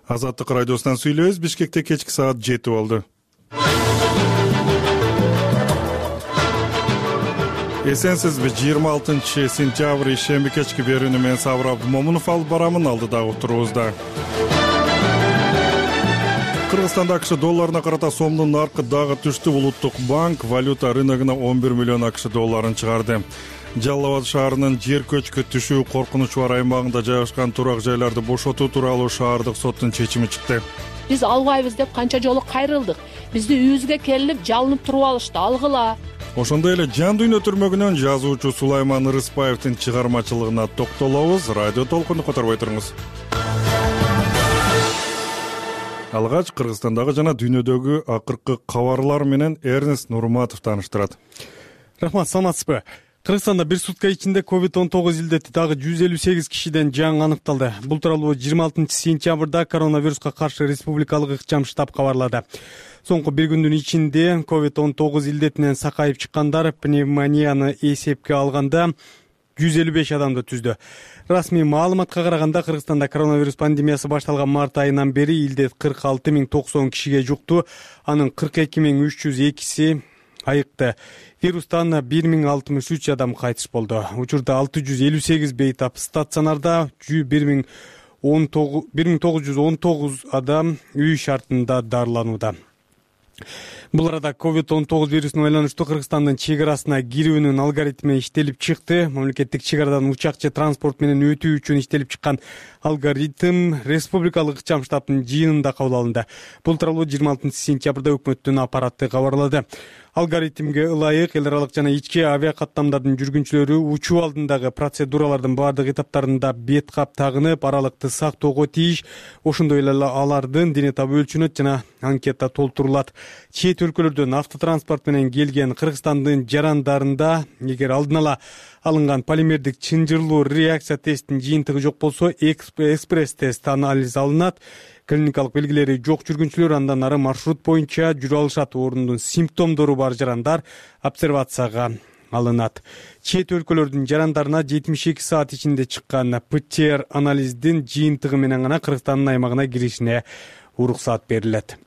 Азаттык радиосунан сүйлөбүз. Бишкекте кечки саат 7 болду. Эсенсизби? 26 сентябрь ишемби кечки берүүнү мен Сабыр Абдымомунов алып барамын. Алдыдагы отурубузда Кыргызстанда АКШ долларына карата сомдун наркы дагы түштү. Улуттук банк валюта рыногуна 11 миллион АКШ долларын чыгарды. Жалал Абад шаарынын жер көчкү түшүү коркунучу бар аймагында жайгашкан турак жайларды бошотуу тууралуу шаардык соттун чечими чыкты. Биз албайбыз деп канча жолу кайрылдык. Бизди үйүбүзгө келип жалынып туруп алышты. Алгыла. Ошондой эле Жан дүйнө түрмөгүнөн жазуучу Сулайман Ырыспаевдин чыгармачылыгына токтолобуз. Радио толкунду которбой туруңуз. Алгач Кыргызстандагы жана дүйнөдөгү акыркы кабарлар менен Эрнест Нурматов тааныштырат. Рахмат, саламатсызбы? Кыргызстанда бир сутка ичинде COVID-19 илдети дагы 158 кишиден жаңы аныкталды. Бул тууралуу 26 сентябрда коронавируска каршы республикалык ыкчам штаб кабарлады. Соңку бир күндүн ичинде COVID-19 илдетинен сакайып чыккандар пневмонияны эсепке алганда 155 адамды түздү. Расмий маалыматка караганда Кыргызстанда коронавирус пандемиясы башталган март айынан бери илдет 46.090 кишиге жукту. Анын 42.302 айыкты. Вирустан 1063 адам кайтыш болду. Учурда 658 бейтап стационарда, 1919 адам үй шартында дарыланууда. Бул арада COVID-19 вирусуна байланыштуу Кыргызстандын чек арасына кирүүнүн алгоритми иштелип чыкты. Мамлекеттик чек арадан учак же транспорт менен өтүү үчүн иштелип чыккан алгоритм республикалык ыкчам штабтын жыйынында кабыл алынды. Бул тууралуу 26 сентябрда өкмөттүн аппараты кабарлады. Алгоритмге ылайык эл аралык жана ички авиакаттамдардын жүргүнчүлөрү учуу алдындагы процедуралардын бардык этаптарында бет кап тагынып, аралыкты сактоого тийиш. Ошондой эле алардын дене табы өлчөнөт жана анкета толтурулат. Чет өлкөлөрдөн автотранспорт менен келген Кыргызстандын жарандарында эгер алдын ала алынган полимердик чынжырлуу реакция тесттин жыйынтыгы жок болсо, экспресс тест анализ алынат. Клиникалык белгилери жок жүргүнчүлөр андан ары маршрут боюнча жүрө алышат. Орундун симптомдору бар жарандар обсервацияга алынат. Чет өлкөлөрдүн жарандарына 72 саат ичинде чыккан ПЦР анализдин жыйынтыгы менен гана Кыргызстандын аймагына киришине уруксат берилет.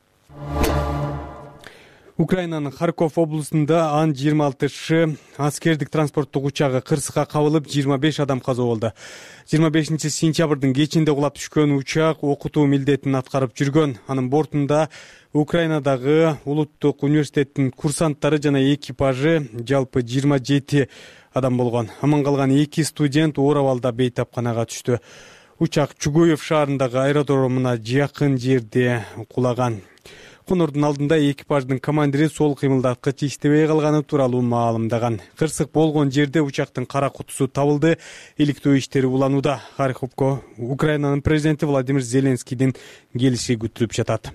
Украинанын Харьков облусунда Ан-26 аскердик транспорттук учагы кырсыкка кабылып 25 адам каза болду. 25 сентябрдын кечинде кулап түшкөн учак окутуу милдетин аткарып жүргөн. Анын бортунда Украинадагы улуттук университеттин курсанттары жана экипажы жалпы 27 адам болгон. Аман калган 2 студент оор абалда бейтапканага түштү. Учак Чугуев шаарындагы аэродромуна жакын жерде кулаган. Конордун алдында экипаждын командири сол кыймылдаткыч иштебей калганы тууралуу маалымдаган. Кырсык болгон жерде учактын кара кутусу табылды. Иликтөө иштери уланууда. Харьковко Украинанын президенти Владимир Зеленскийдин келиши күтүлүп жатат.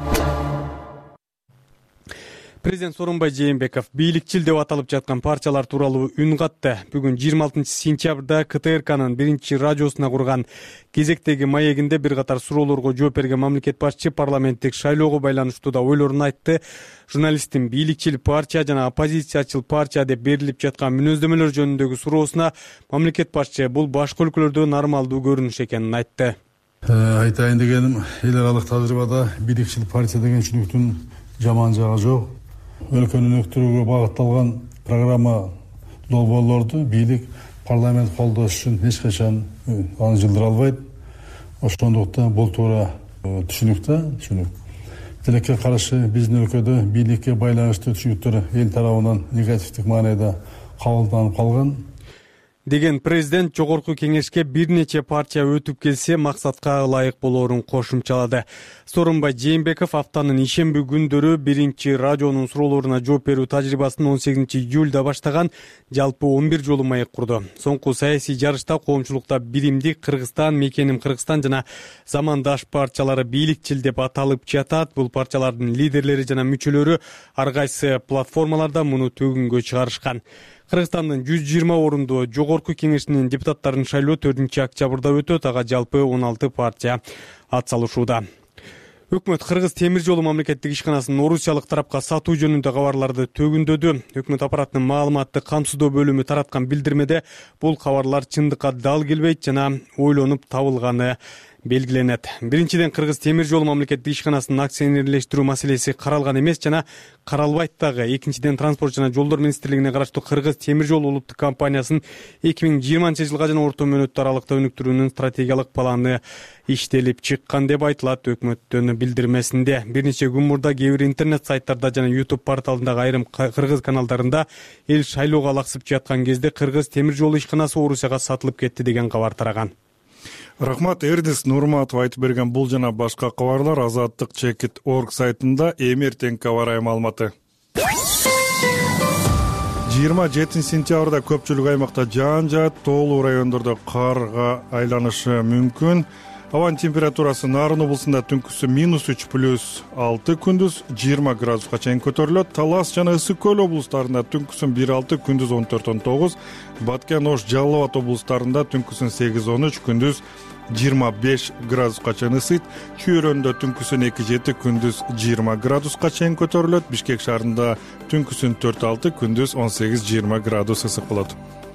Президент Сооронбай Жээнбеков бийликчил деп аталып жаткан партиялар тууралуу үн катты. Бүгүн 26 сентябрда КТРКнын биринчи радиосуна курган кезектеги маегинде бир катар суроолорго жооп берген мамлекет башчы парламенттик шайлоого байланыштуу да ойлорун айтты. Журналисттин бийликчил партия жана оппозициячыл партия деп берилип жаткан мүнөздөмөлөр жөнүндөгү суроосуна мамлекет башчы бул башка өлкөлөрдө нормалдуу көрүнүш экенин айтты. Айтайын дегеним, эл аралык тажрыйбада бийликчил партия деген түшүнүктүн жаман жагы жок. Өлкөнү өнүктүрүүгө багытталган программа долбоорлорду бийлик парламент колдош үчүн эч качан аны жылдыра албайт. Ошондуктан бул туура түшүнүк. Тилекке каршы биздин өлкөдө бийликке байланыштуу түшүнүктөр эл тарабынан негативдик маанайда кабылданып калган. Деген президент жогорку кеңешке бир нече партия өтүп келсе максатка ылайык болоорун кошумчалады. Сооронбай Жээнбеков аптанын ишемби күндөрү биринчи радионун суроолоруна жооп берүү тажрыйбасын 18 июлда баштаган, жалпы 11 жолу маек курду. Соңку саясий жарышта коомчулукта биримдик Кыргызстан, Мекеним Кыргызстан жана Замандаш партиялары бийликчил деп аталып жатат. Бул партиялардын лидерлери жана мүчөлөрү ар кайсы платформаларда муну төгүнгө чыгарышкан. Кыргызстандын 120 орунду жогорку кеңешинин депутаттарын шайлоо 4 октябрда өтөт. Ага жалпы 16 партия ат салышууда. Өкмөт Кыргыз темир жолу мамлекеттик ишканасынын орусиялык тарапка сатуу жөнүндө кабарларды төгүндөдү. Өкмөт аппаратынын маалыматтык камсыздоо бөлүмү тараткан билдирмеде бул кабарлар чындыкка дал келбейт жана ойлонуп табылганы белгиленет. Биринчиден, Кыргыз темир жол мамлекеттик ишканасынын акционерлештирүү маселеси каралган эмес жана каралбайт дагы. Экинчиден, транспорт жана жолдор министрлигине караштуу Кыргыз темир жол улуттук компаниясынын 2020-жылга жана орто мөөнөт аралыкта өнүктүрүүнүн стратегиялык планы иштелип чыккан деп айтылат өкмөттүн билдирмесинде. Бир нече күн мурда кээ бир интернет сайттарда жана YouTube порталындагы айрым кыргыз каналдарында эл шайлоого алаксып жаткан кезде Кыргыз темир жол ишканасы Орусияга сатылып кетти деген кабар тараган. Рахмат, Эрдис Нурматов айтып берген бул жана башка кабарлар Азаттык Чекит.org сайтында эмертеңки аба маалыматы. 27 сентябрда көпчүлүк аймакта жаан жаат, тоолуу райондордо карга айланышы мүмкүн. Абанын температурасы Нарын облусунда түнкүсү -3+6, күндүз 20 градуска чейин көтөрүлөт. Талас жана Ысык көл облустарында түнкүсүн 1-6, күндүз 14-19. Баткен, Ош, Жалал Абад облустарында түнкүсүн 8-13, күндүз 25 градуска чейин ысыйт. Чүйрөндө түнкүсүн 2-7, күндүз 20 градуска чейин көтөрүлөт. Бишкек шаарында түнкүсүн 4-6, күндүз 18-20 градус ысык болот.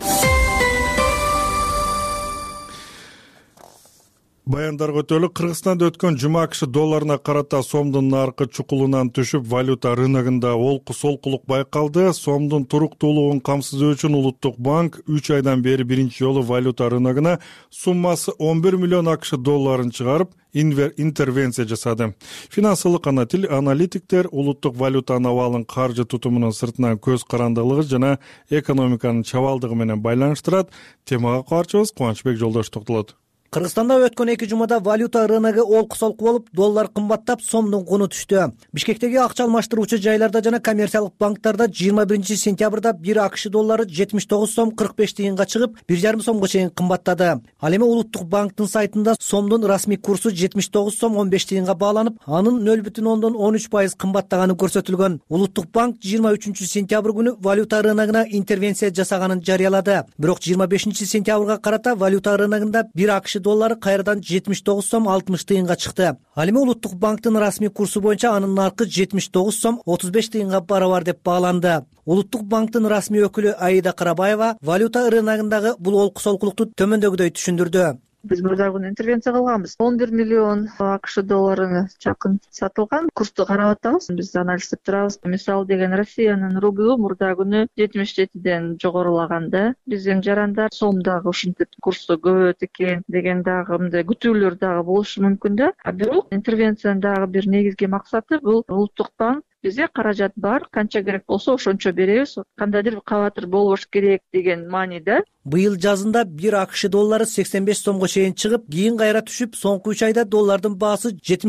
Баяндарга өтөлүк. Кыргызстанда өткөн жума акш долларына карата сомдун наркы чукулунан түшүп, валюта рыногунда олку-солкулук байкалды. Сомдун туруктуулугун камсыздоо үчүн Улуттук банк 3 айдан бери биринчи жолу валюта рыногуна суммасы 11 миллион акш долларын чыгарып, интервенция жасады. Финансылык аналитиктер улуттук валютанын абалын каржы тутумунун сыртынан көз карандылыгы жана экономиканын чабалдыгы менен байланыштырат. Темага каарчыбыз Кубанычбек Жолдош токтолот. Кыргызстанда өткөн 2 жумада валюта рыногу олку-солку болуп, доллар кымбаттап, сомдун куну түштү. Бишкектеги акча алмаштыруучу жайларда жана коммерциялык банктарда 21 сентябрда 1 акш доллары 79 сом 45 тыйынга чыгып, 1,5 сомго чейин кымбаттады. Ал эми Улуттук банктын сайтында сомдун расмий курсу 79 сом 15 тыйынга бааланып, анын 0,13% кымбаттаганы көрсөтүлгөн. Улуттук банк 23 сентябрь күнү валюта рыногуна интервенция жасаганын жарыялады. Бирок 25 сентябрга карата валюта рыногунда 1 акш доллары кайрадан 79 сом 60 тыйынга чыкты. Ал эми Улуттук банктын расмий курсу боюнча анын наркы 79 сом 35 тыйынга барабар деп бааланды. Улуттук банктын расмий өкүлү Аида Карабаева валюта рыногундагы бул олку-солкулукту төмөндөгүдөй түшүндүрдү. Биз мурда күнү интервенция кылганбыз. 11 миллион акш долларына жакын сатылган. Курсту карап атабыз. Биз анализдеп турабыз. Мисалы деген Россиянын рублю мурда күнү 77ден жогорулаганда, биздин жарандар сомдагы ушинтип курсу көбөйөт экен деген дагы мындай күтүүлөр дагы болушу мүмкүн да. Бирок интервенциянын дагы бир негизги максаты бул Улуттук банк бизге каражат бар, канча керек болсо ошончо беребиз, кандайдыр кабатыр болбош керек деген мааниде. Быйыл жазында 1 акш доллары 85 сомго чейин чыгып, кийин кайра түшүп, соңку 3 айда доллардын баасы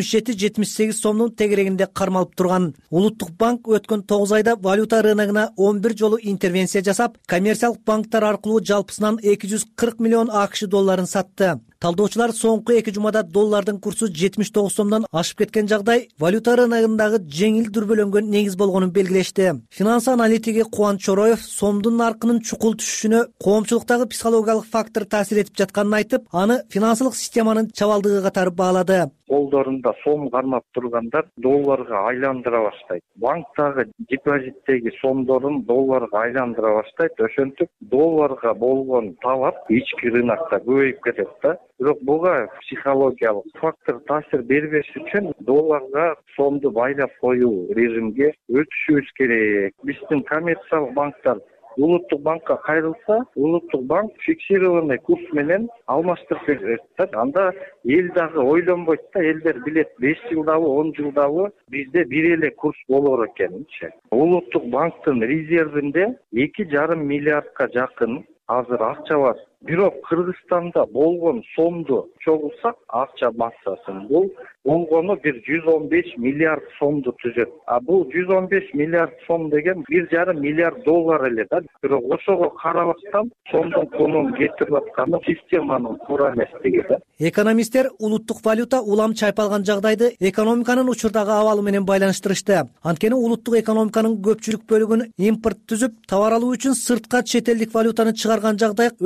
77-78 сомдун тегерегинде кармалып турган. Улуттук банк өткөн 9 айда валюта рыногуна 11 жолу интервенция жасап, коммерциялык банктар аркылуу жалпысынан 240 миллион акш долларын сатты. Талдоочулар соңку 2 жумада доллардын курсу 79 сомдон ашып кеткен жагдай валюта рыногундагы жеңил дүрбөлөнгөн негиз болгонун белгилешти. Финанс аналитиги Кубаныч Чороев сомдун наркынын чукул түшүшүнө коомчулуктагы психологиялык фактор таасир этип жатканын айтып, аны финансылык системанын чабалдыгы катары баалады. Колдорунда сом кармап тургандар долларга айландыра баштайт. Банктагы депозиттеги сомдорун долларга айландыра баштайт. Ошентип долларга болгон талап ички рынокто көбөйүп кетет да. Бирок буга психологиялык фактор таасир бербеш үчүн долларга сомду байлап коюу режимге өтүшүбүз керек. Биздин коммерциялык банктар Улуттук банкка кайрылса, Улуттук банк фиксированный курс менен алмаштырып берет да. Анда эл дагы ойлонбойт да, элдер билет 5 жылдабы, 10 жылдабы бизде бир эле курс болор экенчи. Улуттук банктын резервинде 2,5 миллиардка жакын азыр акча бар. Бирок Кыргызстанда болгон сомду чогулсак, акча массасын бул болгону бир 115 миллиард сомду түзөт. А бул 115 миллиард сом деген 1,5 миллиард доллар эле да. Бирок ошого карабастан сомдун кунун кетирип атканы системанын туура эмеслиги да. Экономисттер улуттук валюта улам чайпалган жагдайды экономиканын учурдагы абалы менен байланыштырышты. Анткени улуттук экономиканын көпчүлүк бөлүгүн импорт түзүп, товар алуу үчүн сыртка чет элдик валютаны чыгарган жагдай өлкөнүн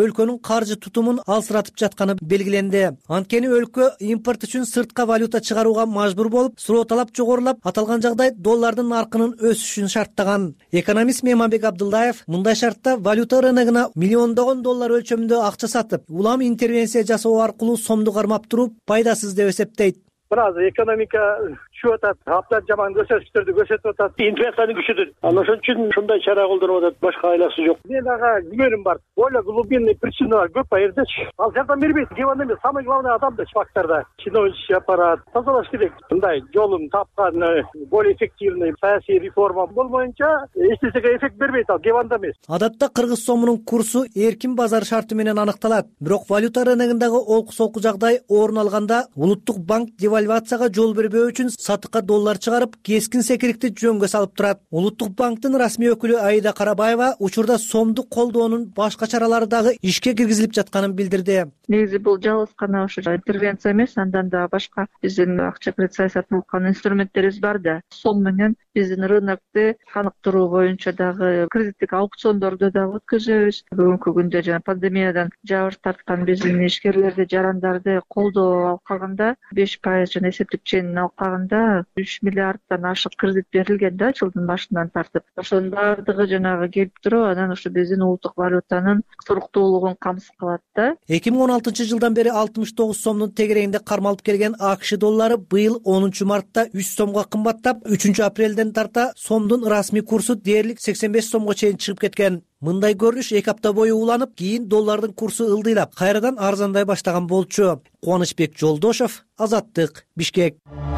каржы тутумун алсыратып жатканы белгиленди. Анткени өлкө импорт үчүн сыртка валюта чыгарууга мажбур болуп, суроо талап жогорулап, аталган жагдай доллардын наркынын өсүшүн шарттаган. Экономист Меманбек Абдылдаев мындай шартта валюта рыногуна миллиондогон доллар өлчөмүндө акча сатып, улам интервенция жасоо аркылуу сомду кармап туруп пайдасыз деп эсептейт. Бир аз экономика түшүп атат, абдан жаман көрсөткүчтөрдү көрсөтүп атат. Инфляциянын күчүдүр. Ошон үчүн ушундай чара колдонуп атат. Башка айласы жок. Мен ага күмөнүм бар. Более глубинный причиналар көп айырдычы. Ал жардам бербейт. Диван эмес, самый главный адамды факторда. Чиновничий аппарат тазалаш керек. Мындай жолун тапкан, более эффективный саясий реформа болмоюнча эч нерсеге эффект бербейт, ал диванда эмес. Адатта кыргыз сомунун курсу эркин базар шарты менен аныкталат. Бирок валюта рыногундагы олку-солку жагдай орун алганда улуттук банк девальвацияга жол бербөө үчүн сатыкка доллар чыгарып, кескин секирикти жөнгө салып турат. Улуттук банктын расмий өкүлү Аида Карабаева учурда сомду колдоонун башка чаралары дагы ишке киргизилип жатканын билдирди. Негизи бул жалгыз гана ушу интервенция эмес, андан да башка биздин акча кредит саясатын улган инструменттерибиз бар да. Сом менен биздин рынокту каныктыруу боюнча дагы кредиттик аукциондорду дагы өткөзөбүз. Бүгүнкү күндө жана пандемиядан жабыр тарткан биздин ишкерлерди, жарандарды колдоо алып калганда 5% жана эсептик ченин алып калганда 3 миллиарддан ашык кредит берилген да жылдын башынан тартып. Ошонун баардыгы жанагы келип туруп, анан ушу биздин улуттук валютанын туруктуулугун камсыз кылат да. 2016 жылдан бери 69 сомдун тегерегинде кармалып келген АКШ доллары быйыл 10 мартта 3 сомго кымбаттап, 3 апрелден тарта сомдун расмий курсу дээрлик 85 сомго чейин чыгып кеткен. Мындай көрүнүш 2 апта бою уланып, кийин доллардын курсу ылдыйлап, кайрадан арзандай баштаган болчу. Кубанычбек Жолдошов, Азаттык, Бишкек.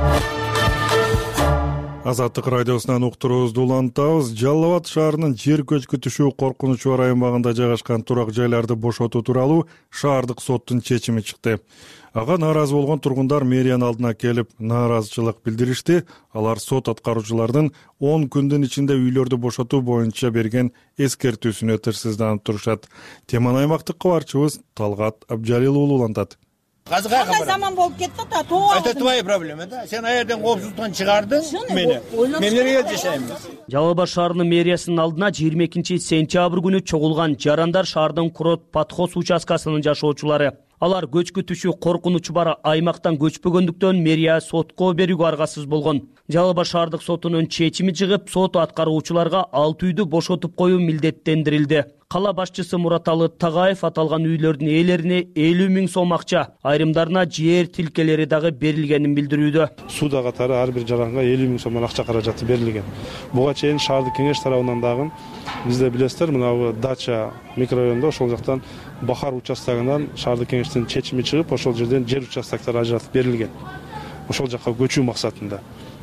Азаттык радиосунан уктуруубузду улантабыз. Жалал Абад шаарынын жер көчкү түшүү коркунучу бар аймагында жайгашкан турак жайларды бошотуу тууралуу шаардык соттун чечими чыкты. Ага нааразы болгон тургундар мэриянын алдына келип нааразычылык билдиришти. Алар сот аткаруучулардын 10 күндүн ичинде үйлөрдү бошотуу боюнча берген эскертүүсүнө тырсызданып турушат. Теманы аймактык кабарчыбыз Талгат Абжалил уулу улантат. Кандай заман болуп кетти да, это твои проблемы да. Сен аерден коопсуздуктан чыгардың мени. Мен эмнеге жашайм? Жалал Абад шаарынын мэриясынын алдына 22 сентябрь күнү чогулган жарандар шаардын Курот подхоз участкасынын жашоочулары. Алар көчкү түшүү коркунучу бар аймактан көчпөгөндүктөн мэрия сотко берүүгө аргасыз болгон. Жалал Абад шаардык сотунун чечими чыгып, сот аткаруучуларга 6 үйдү бошотуп коюу милдеттендирилди. Кала башчысы Мураталы Тагаев аталган үйлөрдүн ээлерине 50 000 сом акча, айрымдарына жер тилкелери дагы берилгенин билдирүүдө. Суда катары ар бир жаранга 50 000 сомдон акча каражаты берилген. Буга чейин шаардык кеңеш тарабынан дагы бизде билесиздер, мына Дача микрорайонунда ошол жактан Бахар участогунан шаардык кеңештин чечими чыгып, ошол жерден жер участоктор ажыратып берилген. Ошол жакка көчүү максатында.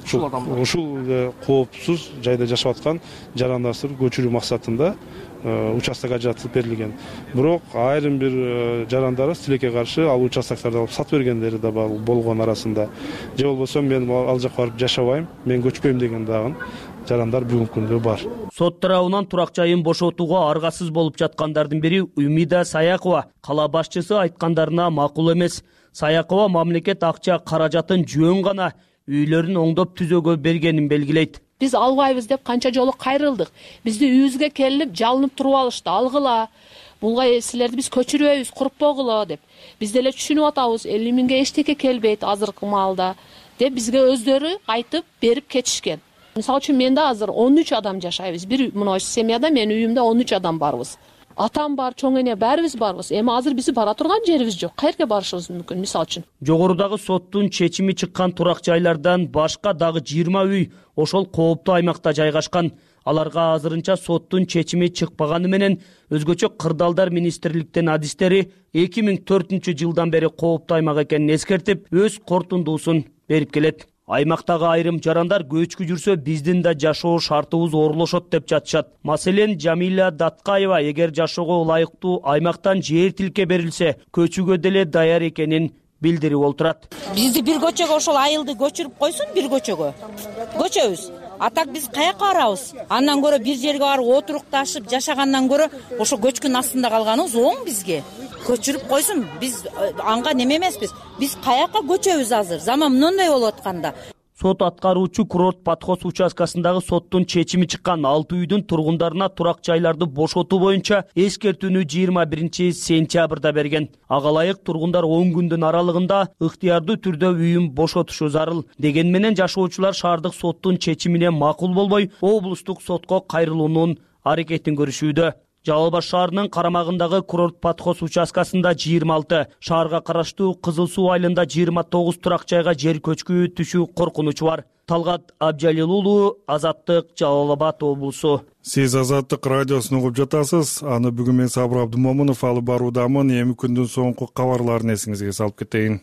Ушул коопсуз жайда жашап аткан жарандарды көчүрүү максатында участок ажыратып берилген. Бирок айрым бир жарандарыбыз тилекке каршы ал участокторду алып сатып бергендери да болгон арасында. Же болбосо мен ал жакка барып жашабайм, мен көчпөйм деген дагы жарандар бүгүнкү күндө бар. Сот тарабынан турак жайын бошотууга аргасыз болуп жаткандардын бири Умида Саякова. Кала башчысы айткандарына макул эмес. Саякова мамлекет акча каражатын жөн гана үйлөрүн оңдоп түзөөгө бергенин белгилейт. Биз албайбыз деп канча жолу кайрылдык. Бизди үйүбүзгө келип жалынып туруп алышты. Алгыла. Буга силерди биз көчүрөбүз, куруппогула деп. Биз деле түшүнүп атабыз. 50 000ге эчтеке келбейт азыркы маалда деп бизге өздөрү айтып берип кетишкен. Мисалы үчүн менде азыр 13 адам жашайбыз. Бир мына семьяда менин үйүмдө 13 адам барбыз. Атам бар, чоң эне баарыбыз барбыз. Эми азыр бизи бара турган жерибиз жок. Каерге барышыбыз мүмкүн, мисалы үчүн. Жогорудагы соттун чечими чыккан турак жайлардан башка дагы 20 үй ошол кооптуу аймакта жайгашкан. Аларга азырынча соттун чечими чыкпаганы менен өзгөчө кырдаалдар министрликтин адистери 2004 жылдан бери кооптуу аймак экенин эскертип, өз кортундуусун берип келет. Аймактагы айрым жарандар көчкү жүрсө биздин да жашоо шартыбыз оорулошот деп жатышат. Маселен, Жамиля Даткаева эгер жашоого ылайыктуу аймактан жер тилке берилсе, көчүүгө деле даяр экенин билдирип олтурат. Бизди бир көчөгө ошол айылды көчүрүп койсун, бир көчөгө. Көчөбүз. А так биз каяка барабыз? Андан көрө бир жерге барып отурукташып жашагандан көрө ошо көчкүн астында калганыбыз оң бизге. Көчүрүп койсун, биз анга неме эмеспиз. Биз каяка көчөбүз азыр? Заман мындай болуп атканда. Сот аткаруучу курорт подхоз участкасындагы соттун чечими чыккан 6 үйдүн тургундарына турак жайларды бошотуу боюнча эскертүүнү 21 сентябрда берген. Ага ылайык тургундар 10 күндүн аралыгында ыктыярдуу түрдө үйүн бошотушу зарыл. Деген менен жашоочулар шаардык соттун чечимине макул болбой, облустук сотко кайрылуунун аракетин көрүшүүдө. Жалал Абад шаарынын карамагындагы курорт подхоз участкасында 26, шаарга караштуу Кызыл Суу айылында 29 турак жайга жер көчкү түшүү коркунучу бар. Талгат Абжалил уулу, Азаттык, Жалал Абад облусу. Сиз Азаттык радиосун угуп жатасыз. Аны бүгүн мен Сабыр Абдымомунов алып баруудамын. Эми күндүн соңку кабарларын эсиңизге салып кетейин.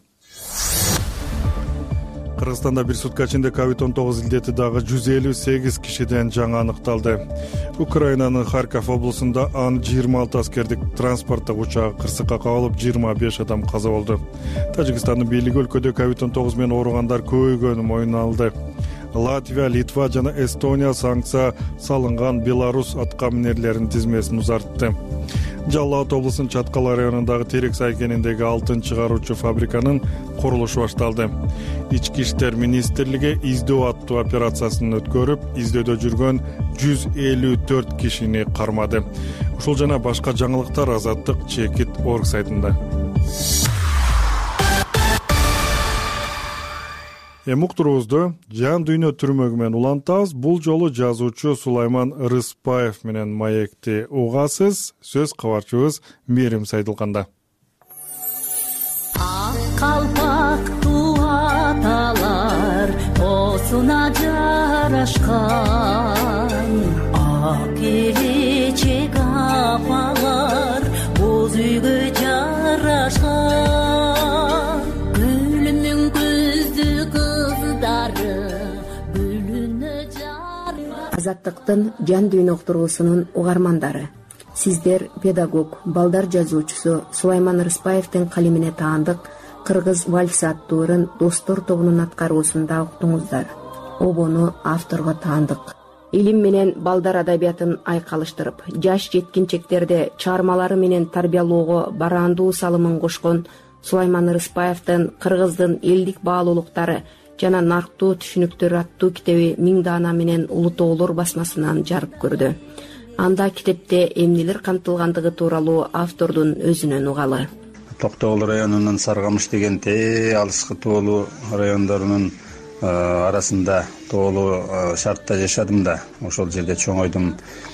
Кыргызстанда бир сутка ичинде COVID-19 илдети дагы 158 кишиден жаңы аныкталды. Украинанын Харьков облусунда Ан-26 аскердик транспорттук учагы кырсыкка кабылып 25 адам каза болду. Тажикстандын бийлиги өлкөдө COVID-19 менен ооругандар көбөйгөнүн мойнуна алды. Латвия, Литва жана Эстония санкция салынган Беларус атка минерлеринин тизмесин узартты. Жалал Абад облусунун Чаткал районундагы Терексай кениндеги алтын чыгаруучу фабриканын курулушу башталды. Ички иштер министрлиги издөө аттуу операциясын өткөрүп, издөөдө жүргөн 154 кишини кармады. Ушул жана башка жаңылыктар Азаттык Чекит орг сайтында. Уктуруубузду жан дүйнө түрмөгү менен улантабыз. Бул жолу жазуучу Сулайман Рыспаев менен маекти угасыз. Сөз кабарчыбыз Мерим Сайдылканда. Ак калпак туаталар осуна жарашкан, ак келечек апалар боз үйгө жарашкан. Азаттыктын жан дүйнө уктуруусунун угармандары. Сиздер педагог, балдар жазуучусу Сулайман Рыспаевдин калемине таандык Кыргыз вальси аттуу ырын Достор тобунун аткаруусунда уктуңуздар. Обону авторго таандык. Илим менен балдар адабиятын айкалыштырып, жаш жеткинчектерди чыгармалары менен тарбиялоого бараандуу салымын кошкон Сулайман Рыспаевдин Кыргыздын элдик баалуулуктары жана нарктуу түшүнүктөр аттуу китеби 1000 даана менен Улуу Тоолор басмасынан жарык көрдү. Анда китепте эмнелер камтылгандыгы тууралуу автордун өзүнөн угалы. Токтогул районунун Саргамыш деген алыскы тоолуу райондорунун арасында тоолуу шартта жашадым да. Ошол жерде чоңойдум.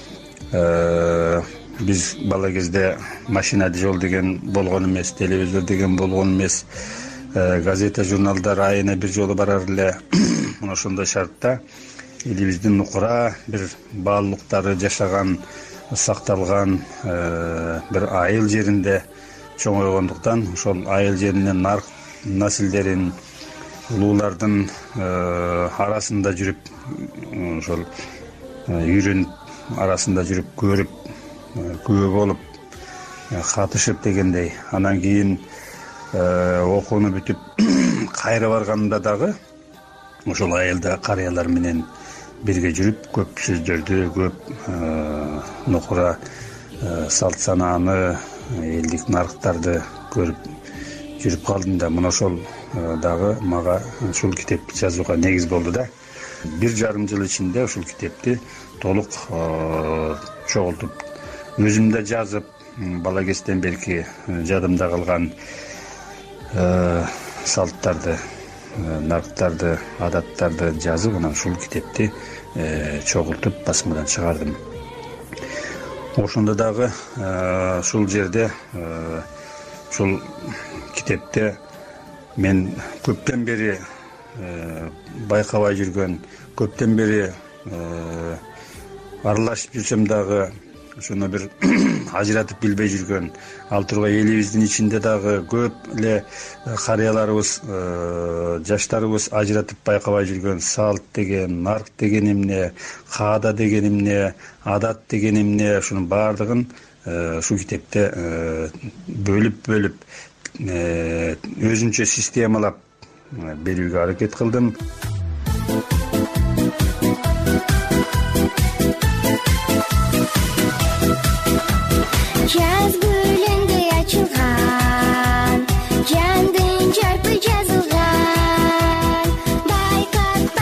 Биз бала кезде машина жол деген болгон эмес, телевизор деген болгон эмес. Газета, журналдар айына бир жолу барар эле. Ошондой шартта элибиздин нукура бир баалуулуктары жашаган, сакталган бир айыл жеринде чоңойгондуктан ошол айыл жеринен нарк населдерин, улуулардын арасында жүрүп, ошол үйрөнүп арасында жүрүп көрүп, күбө болуп, катышып дегендей. Анан кийин окууну бүтүп кайра барганда дагы ошол айылда карыялар менен бирге жүрүп, көп сөздөрдү, көп нукура салт санааны, элдик нарктарды көрүп жүрүп калдым да. Мына ошол дагы мага ушул китепти жазууга негиз болду да. 1,5 жыл ичинде ушул китепти толук чогултуп, өзүм да жазып, бала кезден берки жадымда калган салттарды, нарктарды, адаттарды жазып, анан ушул китепти чогултуп басмадан чыгардым. Ошондо дагы ушул жерде, ушул китепте мен көптөн бери байкабай жүргөн, көптөн бери аралашып жүрсөм дагы ошону бир ажыратып билбей жүргөн, ал тургай элибиздин ичинде дагы көп эле карыяларыбыз, жаштарыбыз ажыратып байкабай жүргөн салт деген, нарк деген эмне, каада деген эмне, адат деген эмне, ушунун баардыгын ушул китепте бөлүп өзүнчө системалап берүүгө аракет кылдым. Жаз гүлүндей ачылган, жандын жарпы жазылган, байкатпа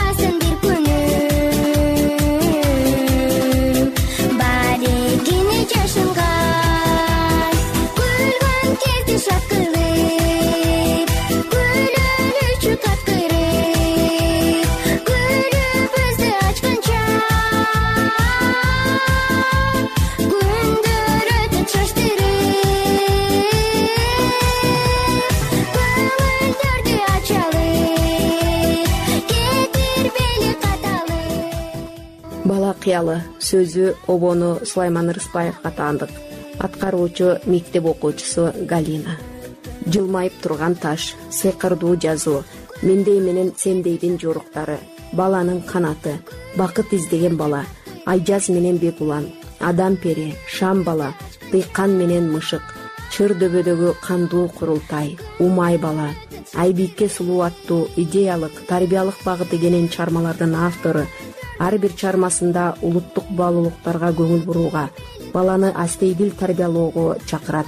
кыялы сөзү обону Сулайман Рыспаевга таандык. Аткаруучу мектеп окуучусу Галина. Жылмайып турган таш, сыйкырдуу жазуу, мендей менен сендейдин жоруктары, баланын канаты, бакыт издеген бала, Айжаз менен Бекулан, Адам пери, Шам бала, Дыйкан менен Мышык, Чыр дөбөдөгү кандуу курултай, Умай бала, Айбикке сулуу аттуу идеялык, тарбиялык багыты кенен чармалардын автору ар бир чармасында улуттук баалуулуктарга көңүл бурууга, баланы астейдил тарбиялоого чакырат.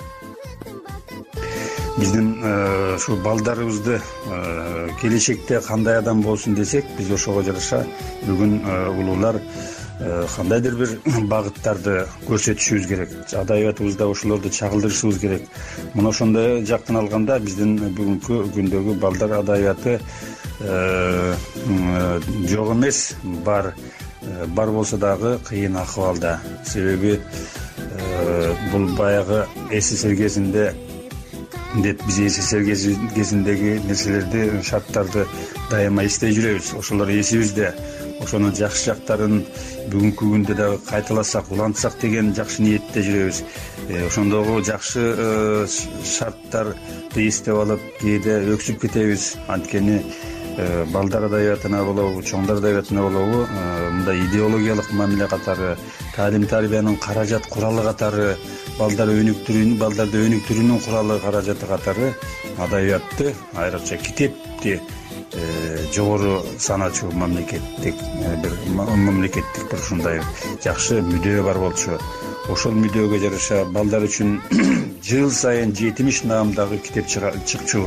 Биздин ушу балдарыбызды келечекте кандай адам болсун десек, биз ошого жараша бүгүн улуулар кандайдыр бир багыттарды көрсөтүшүбүз керек. Адабиятыбызда ошолорду чагылдырышыбыз керек. Мына ошондой жактан алганда биздин бүгүнкү күндөгү балдар адабияты жок эмес, бар болсо дагы кыйын акыбалда. Себеби бул баягы СССР кезинде деп биз СССР кезиндеги нерселерди, шарттарды дайыма эстей жүрөбүз. Ошолор эсибизде. Ошонун жакшы жактарын бүгүнкү күндө дагы кайталасак, улантсак деген жакшы ниетте жүрөбүз. Ошондогу жакшы шарттарды эстеп алып, кээде өксүп кетебиз. Анткени балдар адабиятына болобу, чоңдар адабиятына болобу, мындай идеологиялык мамиле катары, таалим тарбиянын каражат куралы катары, балдарды өнүктүрүүнүн куралы каражаты катары адабиятты, айрыкча китепти жогору саначу мамлекеттик бир ушундай жакшы мүдөө бар болчу. Ошол мүдөөгө жараша балдар үчүн жыл сайын 70 наамдагы китеп чыкчу.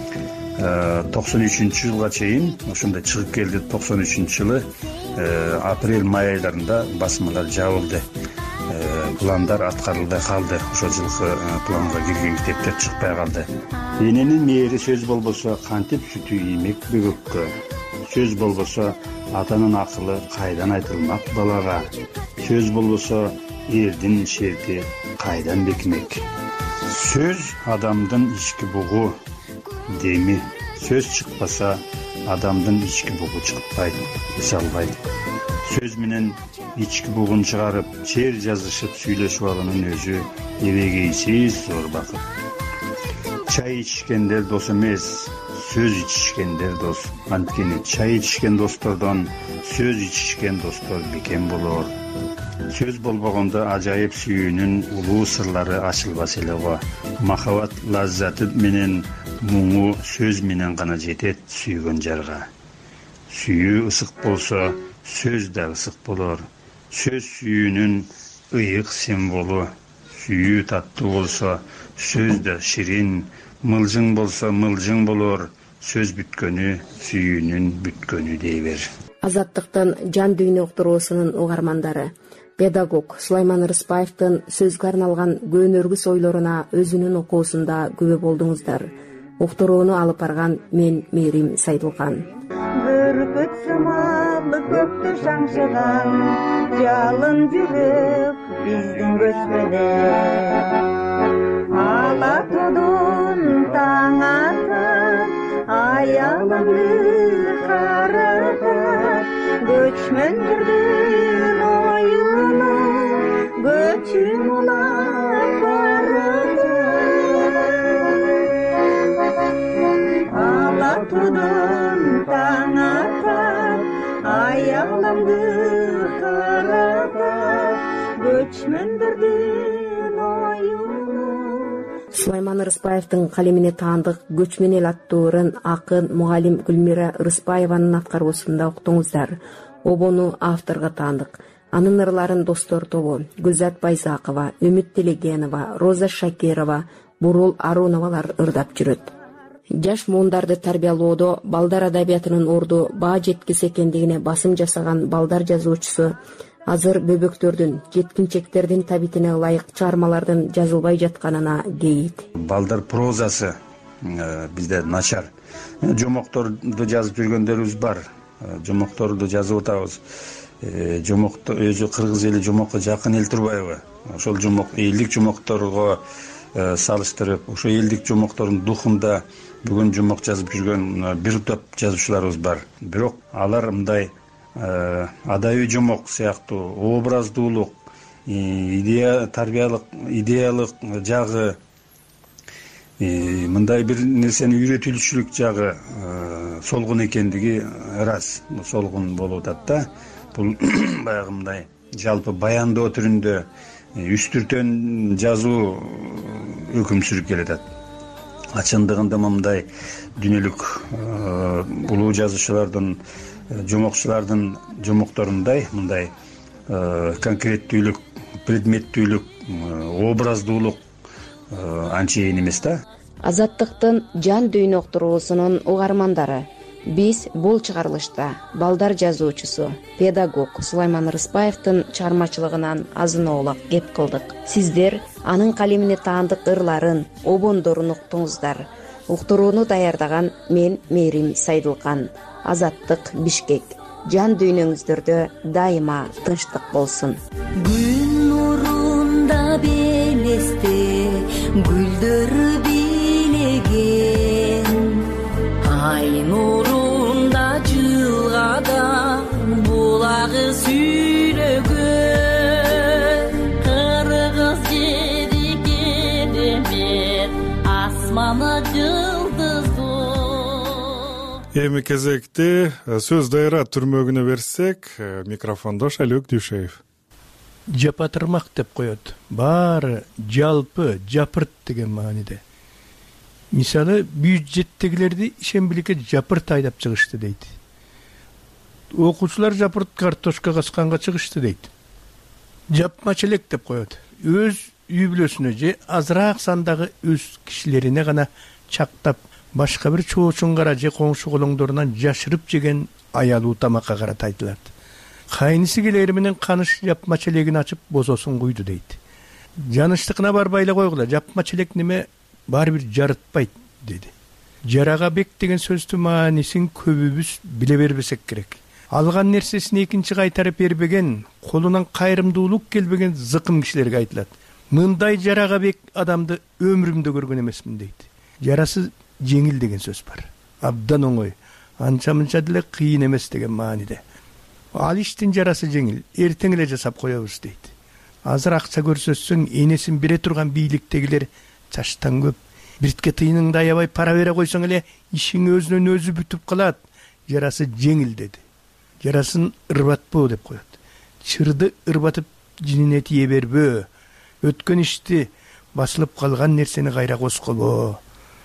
93-жылга чейин ошондой чыгып келди. 93-жылы апрель-май айларында басмалар жабылды. Пландар аткарылбай калды. Ошол жылкы планга кирген китептер чыкпай калды. Эненин мээри сөз болбосо кантип сүтү иймек бөгөккө. Сөз болбосо атанын акылы кайдан айтылмак балага. Сөз болбосо эрдин шерти кайдан бекимек. Сөз адамдын ички бугу деми. Сөз чыкпаса адамдын ички бугу чыкпайт, эсе албайт. Сөз менен ички бугун чыгарып, чер жазышып сүйлөшүп алганын өзү эбегейсиз зор бакыт. Чай ичишкендер дос эмес, сөз ичишкендер дос. Анткени чай ичишкен достордон сөз ичишкен достор бекем болор. Сөз болбогондо ажайып сүйүүнүн улуу сырлары ачылбас эле го. Махабат лаззаты менен муңу сөз менен гана жетет сүйгөн жарга. Сүйүү ысык болсо, сөз да ысык болор. Сөз сүйүүнүн ыйык символу. Сүйүү таттуу болсо, сөз да ширин. Мылжың болсо, мылжың болор. Сөз бүткөнү, сүйүүнүн бүткөнү дей бер. Азаттыктын жан дүйнө уктуруусунун угармандары. Педагог Сулайман Рыспаевдин сөзгө арналган көнөргүс ойлоруна өзүнүн окуусунда күбө болдуңуздар. Уктурууну алып барган мен Мээрим Сайдулкан. Бүркүт сымалы көктү шаңшыган, жалын жүрөк биздин көчмөдө. Ала тудун таң атып, аялымды каратып, көчмөндөрдүн оюну көчүм улап барады. Ала тудун таң атып, аялымды каратып, көчмөндөрдүн оюну. Сулайман Рыспаевдин калемине таандык Көчмөн эл аттуу ырын акын мугалим Гүлмира Рыспаеванын аткаруусунда уктуңуздар. Обону авторго таандык. Анын ырларын достор тобу Гүлзат Байзакова, Үмүт Телегенова, Роза Шакирова, Бурул Аруновалар ырдап жүрөт. Жаш муундарды тарбиялоодо балдар адабиятынын орду баа жеткис экендигине басым жасаган балдар жазуучусу азыр бөбөктөрдүн, жеткинчектердин табитине ылайык чыгармалардын жазылбай жатканына кейит. Балдар прозасы бизде начар. Жомокторду жазып жүргөндөрүбүз бар. Жомокторду жазып атабыз. Жомокто өзү кыргыз эли жомокко жакын эл турбайбы? Ошол жомок элдик жомокторго салыштырып, ошо элдик жомоктордун духунда бүгүн жомок жазып жүргөн бир топ жазуучуларыбыз бар. Бирок алар мындай адабий жомок сыяктуу образдуулук, идеялык жагы, мындай бир нерсени үйрөтүүчүлүк жагы солгун экендиги ырас. Солгун болуп атат да. Бул баягы мындай жалпы баяндоо түрүндө үстүртөн жазуу өкүм сүрүп келатат. Чындыгында мындай дүйнөлүк улуу жазуучулардын, жомокчулардын жомокторундай мындай конкреттүүлүк, предметтүүлүк, образдуулук анчейин эмес да. Азаттыктын жан дүйнөк туруусунун угармандары, биз бул чыгарылышта балдар жазуучусу, педагог Сулайман Рыспаевдин чыгармачылыгынан азын-оолак кеп кылдык. Сиздер анын калемине таандык ырларын, обондорун уктуңуздар. Уктурууну даярдаган мен Мээрим Сайдылкан. Азаттык, Бишкек. Жан дүйнөңүздөрдө дайыма тынчтык болсун. Күн нурунда белесте гүлдөр бийлеген, ай нурунда жылгада булагы сүйлөгөн, кыргыз жери керемет, асманы жылдыздуу. Эми кезекти сөз дайра түрмөгүнө берсек, микрофондо Шайлөөк Дүйшеев. Жапатырмак деп коет. Баары жалпы, жапырт деген мааниде. Мисалы, бюджеттегилерди ишембиликке жапырт айдап чыгышты дейт. Окуучулар жапырт картошка касканга чыгышты дейт. Жапмачелек деп коет. Өз үй бүлөсүнө же азыраак сандагы өз кишилерине гана чактап, башка бир чоочунгара же коңшу колоңдорунан жашырып жеген аялуу тамакка карата айтылат. Кайнысы келери менен каныш жапмачелегин ачып бозосун куйду дейт. Жаныштыкына барбай эле койгула, жапмачелек неме баары бир жарытпайт деди. Жарага бек деген сөздүн маанисин көбүбүз биле бербесек керек. Алган нерсесин экинчи кайтарып бербеген, колунан кайрымдуулук келбеген зыкым кишилерге айтылат. Мындай жарага бек адамды өмүрүмдө көргөн эмесмин дейт. Жарасы жеңил деген сөз бар. Абдан оңой, анча-мынча деле кыйын эмес деген мааниде. Ал иштин жарасы жеңил, эртең эле жасап коебуз дейт. Азыр акча көрсөтсөң, энесин бере турган бийликтегилер чачтан көп. Биртке тыйыныңды аябай пара бере койсоң эле ишиң өзүнөн өзү бүтүп калат. Жарасы жеңил деди. Жарасын ырбатпоо деп коет. Чырды ырбатып жинине тие бербөө. Өткөн ишти, басылып калган нерсени кайра коскобоо.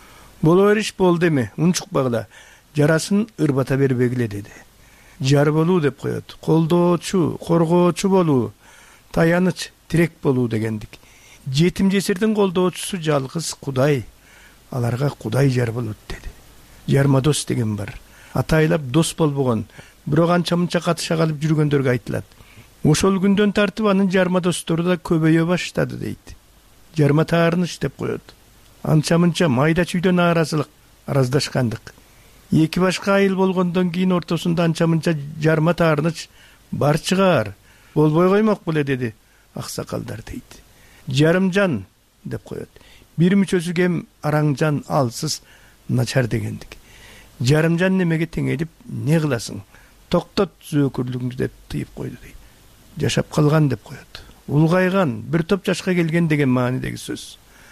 Боло бериш болду эми, унчукпагыла. Жарасын ырбата бербегиле деди. Жар болуу деп коет. Колдоочу, коргоочу болуу, таяныч, тирек болуу дегендик. Жетим жесирдин колдоочусу жалгыз Кудай. Аларга Кудай жар болот деди. Жармадос деген бар. Атайлап дос болбогон, бирок анча-мынча катыша калып жүргөндөргө айтылат. Ошол күндөн тартып анын жармадостору да көбөйө баштады дейт. Жарма таарыныч деп коет. Анча-мынча майда чүйдөн араздашкандык. Эки башка айыл болгондон кийин ортосунда анча-мынча жарма таарыныч бар чыгар. Болбой коймок беле деди аксакалдар дейт. Жарымжан деп коет. Бир мүчөсү кем, араңжан, алсыз, начар дегендик. Жарымжан немеге теңелип не кыласың? Токтот зөөкүрлүгүңдү деп тыйып койду дейт. Жашап калган деп коет. Улгайган, бир топ жашка келген деген маанидеги сөз.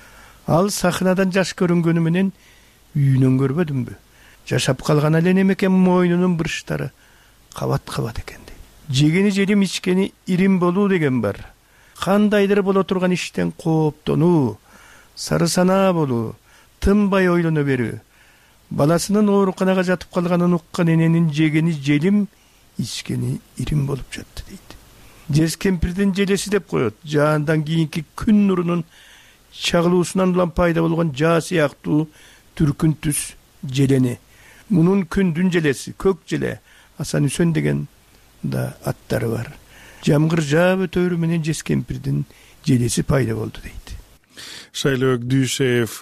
Ал сахнадан жаш көрүнгөнү менен үйүнөн көрбөдүмбү? Жашап калган эле немекен мойнунун бырыштары кабат-кабат экен дейт. Жегени желим, ичкени ирим болуу деген бар. Кандайдыр боло турган иштен кооптонуу, сары санаа болуу, тынбай ойлоно берүү. Баласынын ооруканага жатып калганын уккан эненин жегени желим, ичкени ирим болуп жатты дейт. Жез кемпирдин желеси деп коет. Жаандан кийинки күн нурунун чагылуусунан улам пайда болгон жаа сыяктуу түркүн түс желени. Мунун күндүн желеси, көк желе, Асан Үсөн деген да аттары бар. Жамгыр жаап өтөрү менен жез кемпирдин желеси пайда болду дейт. Шайлөөк Дүйшеев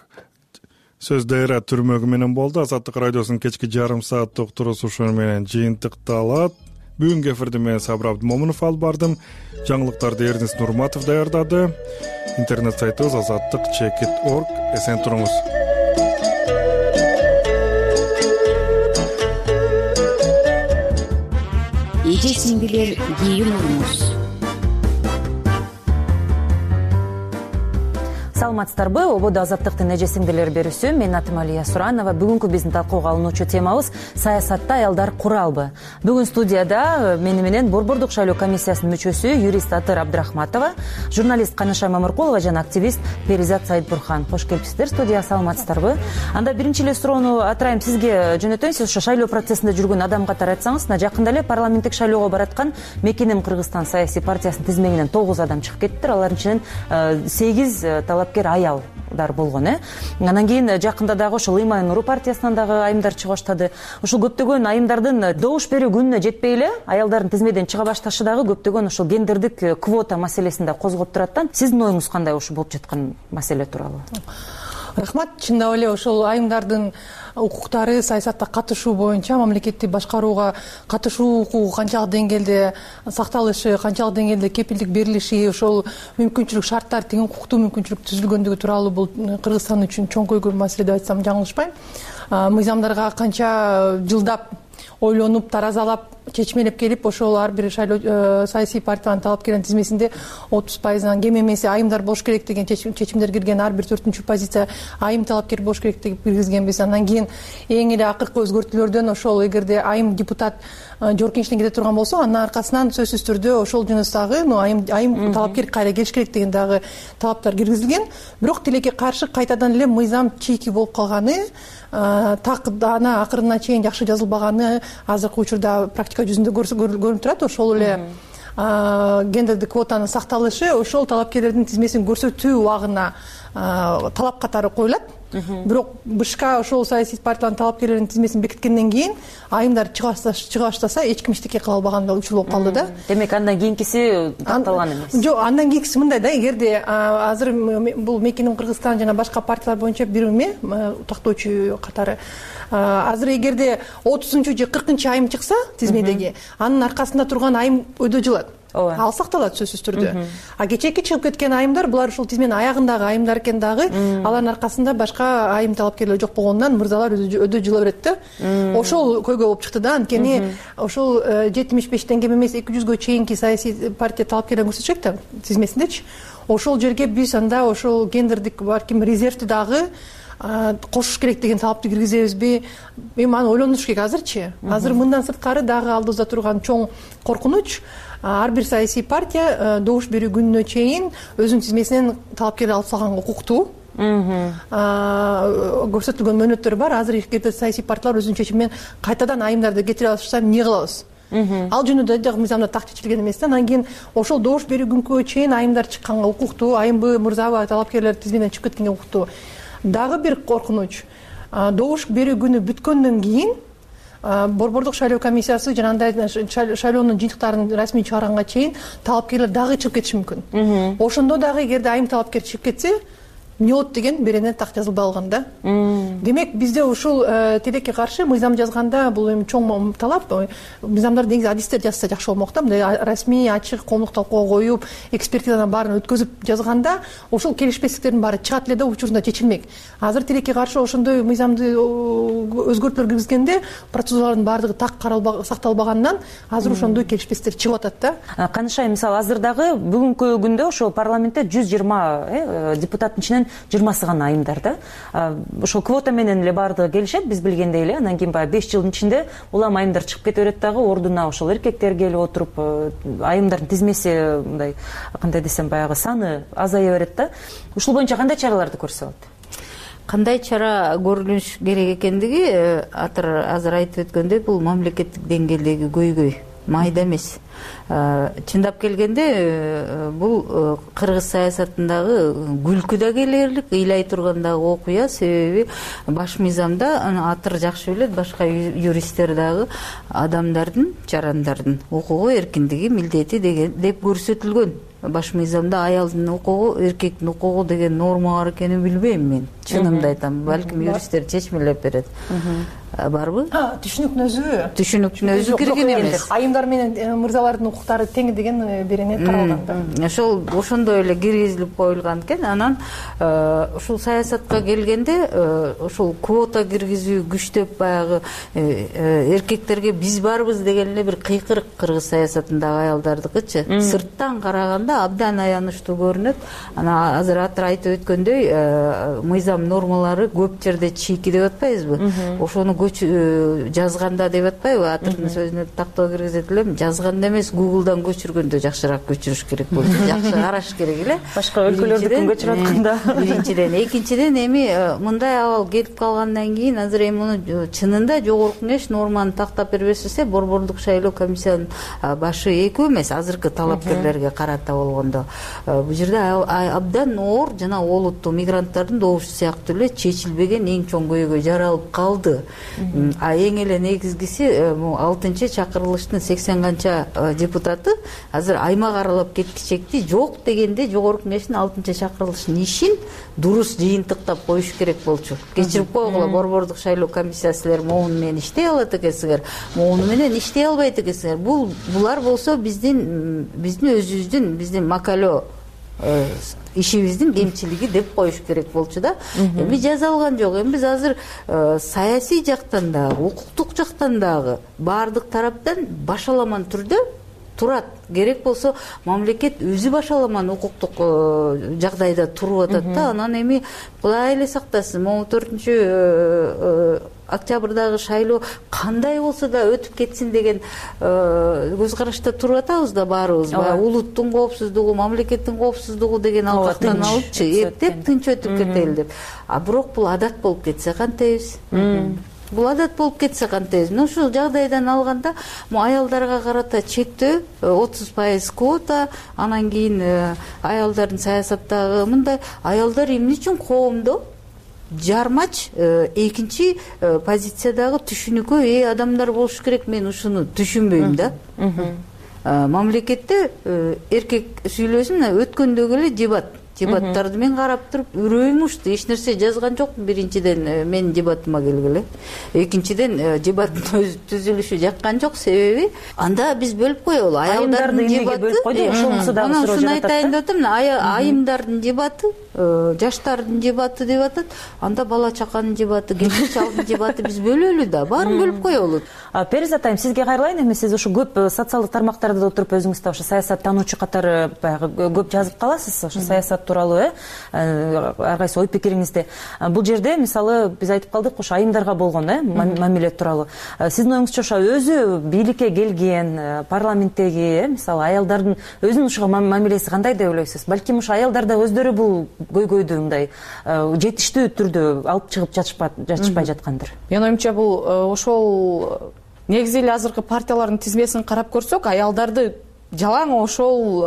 сөз дайра түрмөгү менен болду. Азаттык радиосунун кечки жарым сааттык уктуруусу ушуну менен жыйынтыкталат. Бүгүнкү эфирди мен Сабыр Абдымомунов алып бардым. Жаңылыктарды Эрдинис Нурматов даярдады. Интернет сайтыбыз azattik.org. Эсен туруңуз. эже сиңдилер кийим урмуз. Саламатсыздарбы, ободо азаттыктын эже сиңдилер берүүсү. Мен атым Алия Суранова. Бүгүнкү биздин талкууга алынуучу темабыз саясатта аялдар куралбы. Бүгүн студияда мени менен Борбордук шайлоо комиссиясынын мүчөсү юрист Атыр Абдрахматова, журналист Канышай Мамыркулова жана активист Перизат Сайытбурхан. Кош келипсиздер студияга, саламатсыздарбы? Анда биринчи эле суроону Атырайым сизге жөнөтөйүн. Сиз ошо шайлоо процессинде жүргөн адам катары айтсаңыз, жакында эле парламенттик шайлоого бараткан Мекенем Кыргызстан саясий партиясынын тизмегинен 9 адам чыгып кеттиптир. Алардын ичинен 8 талапкер аялдар болгон. Анан кийин жакында дагы ошол Ыйман Нуру партиясынан дагы айымдар чыга баштады. Ушул көптөгөн айымдардын добуш берүү күнүнө жетпей эле аялдардын тизмеден чыга башташы дагы көптөгөн ошол гендердик квота маселесин да козгоп турат. Сиздин оюңуз кандай ушул болуп жаткан маселе тууралуу? Рахмат. Чындап эле ошол айымдардын укуктары саясатта катышуу боюнча мамлекетти башкарууга катышуу укугу канчалык деңгээлде сакталышы, канчалык деңгээлде кепилдик берилиши, ошол мүмкүнчүлүк шарттар, тең укуктуу мүмкүнчүлүк түзүлгөндүгү тууралуу бул Кыргызстан үчүн чоң көйгөй маселе деп айтсам жаңылышпайм. Мыйзамдарга канча жылдап ойлонуп, таразалап, чечмелеп келип, ошол ар бир шайлоо саясий партиянын талапкеринин тизмесинде 30%-дан кем эмеси айымдар болуш керек деген чечимдер кирген. Ар бир 4-үнчү позиция айым талапкер болуш керек деп киргизгенбиз. Андан кийин эң эле акыркы өзгөртүүлөрдөн ошол эгерде айым депутат жогорку кеңештен кете турган болсо, анын аркасынан сөзсүз түрдө ошол жөнөстагы айым талапкер кайра келиш керек деген дагы талаптар киргизилген. Бирок тилекке каршы кайтадан эле мыйзам чийки болуп калганы, так ана акырына чейин жакшы жазылбаганы азыркы учурда практика жүзүндө көрүнүп турат. Ошол эле гендердик квотанын сакталышы ошол талапкерлердин тизмесин көрсөтүү убагына талап катары коюлат. Бирок бышка ошол саясий партиянын талапкерлеринин тизмесин бекиткенден кийин айымдар чыга баштаса эч ким эчтеке кыла албаган учур болуп калды да. Демек андан кийинкиси такталган эмес. Жок, андан кийинкиси мындай да, эгерде азыр бул Мекенем Кыргызстан жана башка партиялар боюнча бир эме тактоочу катары азыр эгерде 30-же же 40-чы айым чыкса тизмедеги, анын аркасында турган айым өйдө жылат. Ал сакталат сөзсүз түрдө. Кечээки чыгып кеткен айымдар, булар ушул тизменин аягындагы айымдар экен дагы, алардын аркасында башка айым талапкерлер жок болгондон мырзалар өдө жыла берет да. Ошол көйгөй болуп чыкты да. Анткени ошол 75-тен кем эмес 200гө чейинки саясий партия талапкерлерин көрсөтсөк да тизмесиндечи, ошол жерге биз анда ошол гендердик балким резервди дагы кошуш керек деген талапты киргизебизби? Эми аны ойлонуш керек азырчы. Азыр мындан сырткары дагы алдыбызда турган чоң коркунуч, ар бир саясий партия добуш берүү күнүнө чейин өзүнүн тизмесинен талапкер алып салганга укуктуу. Көрсөтүлгөн мөөнөттөр бар. Азыр эгерде саясий партиялар өзүнүн чечими менен кайтадан айымдарды кетире алышса эмне кылабыз? Ал жөнүндө дагы мыйзамда так чечилген эмес да. Андан кийин ошол добуш берүү күнкү чейин айымдар чыкканга укуктуу, айымбы, мырзабы талапкерлер тизменен чыгып кеткенге укуктуу. Дагы бир коркунуч, добуш берүү күнү бүткөндөн кийин Борбордук шайлоо комиссиясы жанагындай шайлоонун жыйынтыктарын расмий чыгарганга чейин талапкерлер дагы чыгып кетиши мүмкүн. Ошондо дагы эгерде айым талапкер чыгып кетсе, эмне болот деген беренеде так жазылбай калган да. Демек бизде ушул тилекке каршы мыйзам жазганда бул эми чоң талап. Мыйзамдар негизи адистер жазса жакшы болмок да. Мындай расмий, ачык, коомдук талкууга коюп, экспертизадан баарын өткөзүп жазганда ошол келишпестиктердин баары чыгат эле да, учурунда чечилмек. Азыр тилекке каршы ошондой мыйзамды өзгөртүүлөр киргизгенде процедуралардын баардыгы так сакталбагандан азыр ошондой келишпестиктер чыгып атат да. Канышай, мисалы азыр дагы бүгүнкү күндө ошол парламентте 120 депутаттын ичинен 20-сы гана айымдар да. Ошол квота менен эле баардыгы келишет, биз билгендей эле. Андан кийин баягы 5 жылдын ичинде улам айымдар чыгып кете берет дагы, ордуна ошол эркектер келип отуруп, айымдардын тизмеси мындай кандай десем баягы саны азая берет да. Ушул боюнча кандай чараларды көрсө болот? Кандай чара көрүлүш керек экендиги Атыр азыр айтып өткөндөй, бул мамлекеттик деңгээлдеги көйгөй, майда эмес. Чындап келгенде бул кыргыз саясатындагы күлкү да келерлик, ыйлай тургандагы окуя. Себеби баш мыйзамда Атыр жакшы билет, башка юристтер дагы адамдардын, жарандардын укугу, эркиндиги, милдети деп көрсөтүлгөн. Баш мыйзамда аялдын укугу, эркектин укугу деген норма бар экенин билбейм мен. Чынымды айтам, балким юристтер чечмелеп берет. барбы? Түшүнүктүн Түшүнүктүн өзү кирген эмес. Айымдар менен мырзалардын укуктары тең деген беренет каралган. Ошондой эле киргизилип коюлган экен. Анан ушул саясатка келгенде ушул квота киргизүү күчтөп баягы эркектерге биз барбыз деген эле бир кыйкырык кыргыз саясатындагы аялдардыкычы. Сырттан караганда абдан аянычтуу көрүнөт. Анан азыр атыр айтып өткөндөй мыйзам нормалары көп жерде чийки деп атпайбызбы? Ошону жазганда деп атпайбы? Атырдын сөзүнө тактоо киргизет элем. Жазганда эмес, Google'дан көчүргөндө жакшыраак көчүрүш керек болчу. Жакшы караш керек эле. Башка өлкөлөрдү күн көчүрүп атканда. Биринчиден, экинчиден эми мындай абал келип калгандан кийин азыр эми муну чынында жогорку кеңеш норманы тактап бербесе, Борбордук шайлоо комиссиянын башы экөө эмес, азыркы талапкерлерге карата болгондо. Бул жерде абдан оор жана олуттуу мигранттардын добушу сыяктуу эле чечилбеген эң чоң көйгөй жаралып калды. Эң эле негизгиси 6-чакырылыштын 80 канча депутаты азыр аймак аралап кеткичекти жок дегенде жогорку кеңештин 6-чакырылышынын ишин дурус жыйынтыктап коюш керек болчу. Кечирип койгула, Борбордук шайлоо комиссиясы силер могуну менен иштей алат экенсиңер, могуну менен иштей албайт экенсиңер. Булар болсо биздин өзүбүздүн макалөө ишибиздин кемчилиги деп коюш керек болчу да. Эми жаза алган жок. Эми биз азыр саясий жактан дагы, укуктук жактан дагы баардык тараптан башаламан түрдө турат. Керек болсо мамлекет өзү башаламан укуктук жагдайда туруп атат да. Анан эми Кудай эле сактасын, могу 4-октябрдагы шайлоо кандай болсо да өтүп кетсин деген көз карашта туруп атабыз да баарыбыз. Улуттун коопсуздугу, мамлекеттин коопсуздугу деген алкактан алыпчы, эптеп тынч өтүп кетели деп. Бирок бул адат болуп кетсе кантайбыз? Бул адат болуп кетсе кантайбыз? Ушул жагдайдан алганда аялдарга карата чектөө 30% квота, анан кийин аялдардын саясаттагы мындай аялдар эмне үчүн коомдо жармач экинчи позициядагы түшүнүккө адамдар болуш керек, мен ушуну түшүнбөйм да. Мамлекетте эркек сүйлөсүн, өткөндөгү эле дебаттарды мен карап туруп үрөйүм учту. Эч нерсе жазган жок. Биринчиден менин дебатыма келгиле. Экинчиден дебаттын өз түзүлүшү жаккан жок. Себеби анда биз бөлүп коелу. Аялдардын дебаты, ошону айтайын деп атам. Айымдардын дебаты, жаштардын дебаты деп атат. Анда бала чаканын дебаты, кемпир чалдын дебаты биз бөлөлү да. Баарын бөлүп коелу. Перизат айым, сизге кайрылайын. Эми сиз ушу көп социалдык тармактарда отуруп өзүңүз да ушу саясаттануучу катары баягы көп жазып каласыз. Ушу саясат тууралуу ар кайсы ой пикириңизди. Бул жерде мисалы биз айтып калдык ушу айымдарга болгон мамиле тууралуу. Сиздин оюңузча ошо өзү бийликке келген парламенттеги мисалы аялдардын өзүнүн ушуга мамилеси кандай деп ойлойсуз? Балким ушу аялдар да өздөрү бул көйгөйдү мындай жетиштүү түрдө алып чыгып жатышпай жаткандыр. Менин оюмча бул ошол негизи эле азыркы партиялардын тизмесин карап көрсөк, аялдарды жалаң ошол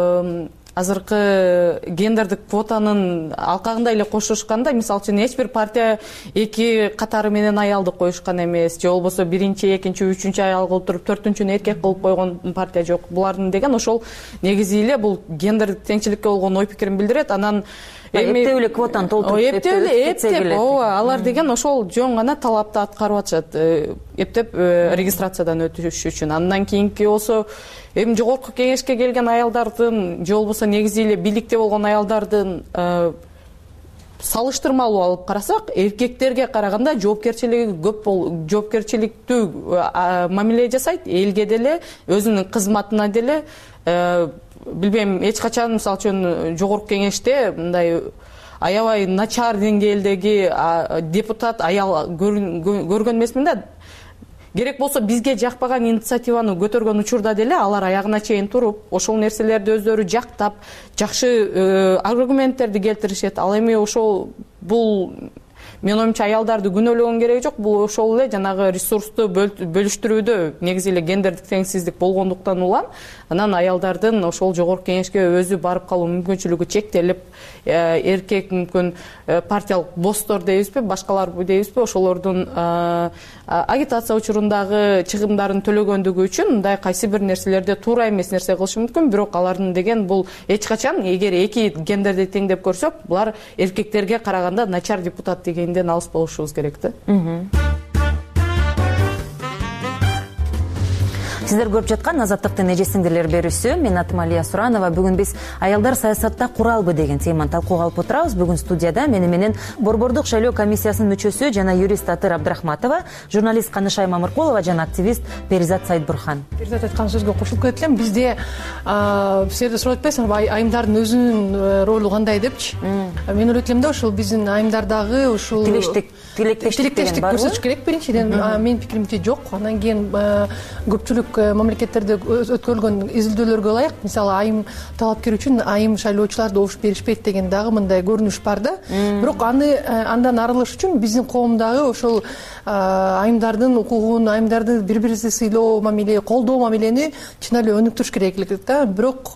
азыркы гендердик квотанын алкагында эле кошушканда, мисалы үчүн эч бир партия эки катары менен аялды коюшкан эмес, же болбосо биринчи, экинчи, үчүнчү аял кылып туруп, төртүнчүнү эркек кылып койгон партия жок. Булардын деген ошол негизи эле бул гендердик теңчиликке болгон ой пикирин билдирет. Анан эптеп эле квотаны толтуруп эптеп алар деген ошол жөн гана талапты аткарып атышат, эптеп регистрациядан өтүш үчүн. Андан кийинки болсо эми жогорку кеңешке келген аялдардын же болбосо негизи эле бийликте болгон аялдардын салыштырмалуу алып карасак, эркектерге караганда жоопкерчилиги көп, жоопкерчиликтүү мамиле жасайт, элге деле, өзүнүн кызматына деле. Билбейм, эч качан мисалы үчүн жогорку кеңеште мындай аябай начар деңгээлдеги депутат аял көргөн эмесмин да. Керек болсо бизге жакпаган инициативаны көтөргөн учурда деле алар аягына чейин туруп, ошол нерселерди өздөрү жактап, жакшы аргументтерди келтиришет. Ал эми ошол бул менин оюмча аялдарды күнөөлөгөн кереги жок. Бул ошол эле жанагы ресурсту бөлүштүрүүдө негизи эле гендердик теңсиздик болгондуктан улам, анан аялдардын ошол жогорку кеңешке өзү барып калуу мүмкүнчүлүгү чектелип, эркек мүмкүн партиялык босстор дейбизби, башкалар дейбизби, ошолордун агитация учурундагы чыгымдарын төлөгөндүгү үчүн мындай кайсы бир нерселерде туура эмес нерсе кылышы мүмкүн. Бирок алардын деген бул эч качан, эгер эки гендерди теңдеп көрсөк, булар эркектерге караганда начар депутат дегенден алыс болушубуз керек да. Сиздер көрүп жаткан Азаттыктын эжесиңдилер берүүсү. Мен атым Алия Суранова. Бүгүн биз аялдар саясатта куралбы деген теманы талкууга алып отурабыз. Бүгүн студияда менен Борбордук шайлоо комиссиясынын мүчөсү жана юрист Атыр Абдрахматова, журналист Канышай Мамыркулова жана активист Перизат Сайдбурхан. Перизат айткан сөзгө кошулуп кетет элем. Бизде силерде сурап атпайсыңарбы, айымдардын өзүнүн ролу кандай депчи? Мен ойлойт элем да, ушул биздин айымдардагы ушул тилектештик көрсөтүш керек биринчиден. Менин пикиримче жок. Андан кийин көпчүлүк мамлекеттерде өткөрүлгөн изилдөөлөргө ылайык, мисалы айым талапкер үчүн айым шайлоочулар добуш беришпейт деген дагы мындай көрүнүш бар да. Бирок андан арылыш үчүн биздин коомдагы ошол айымдардын укугун, айымдарды бири-бирибизди сыйлоо мамиле, колдоо мамилени чын эле өнүктүрүш керек да. Бирок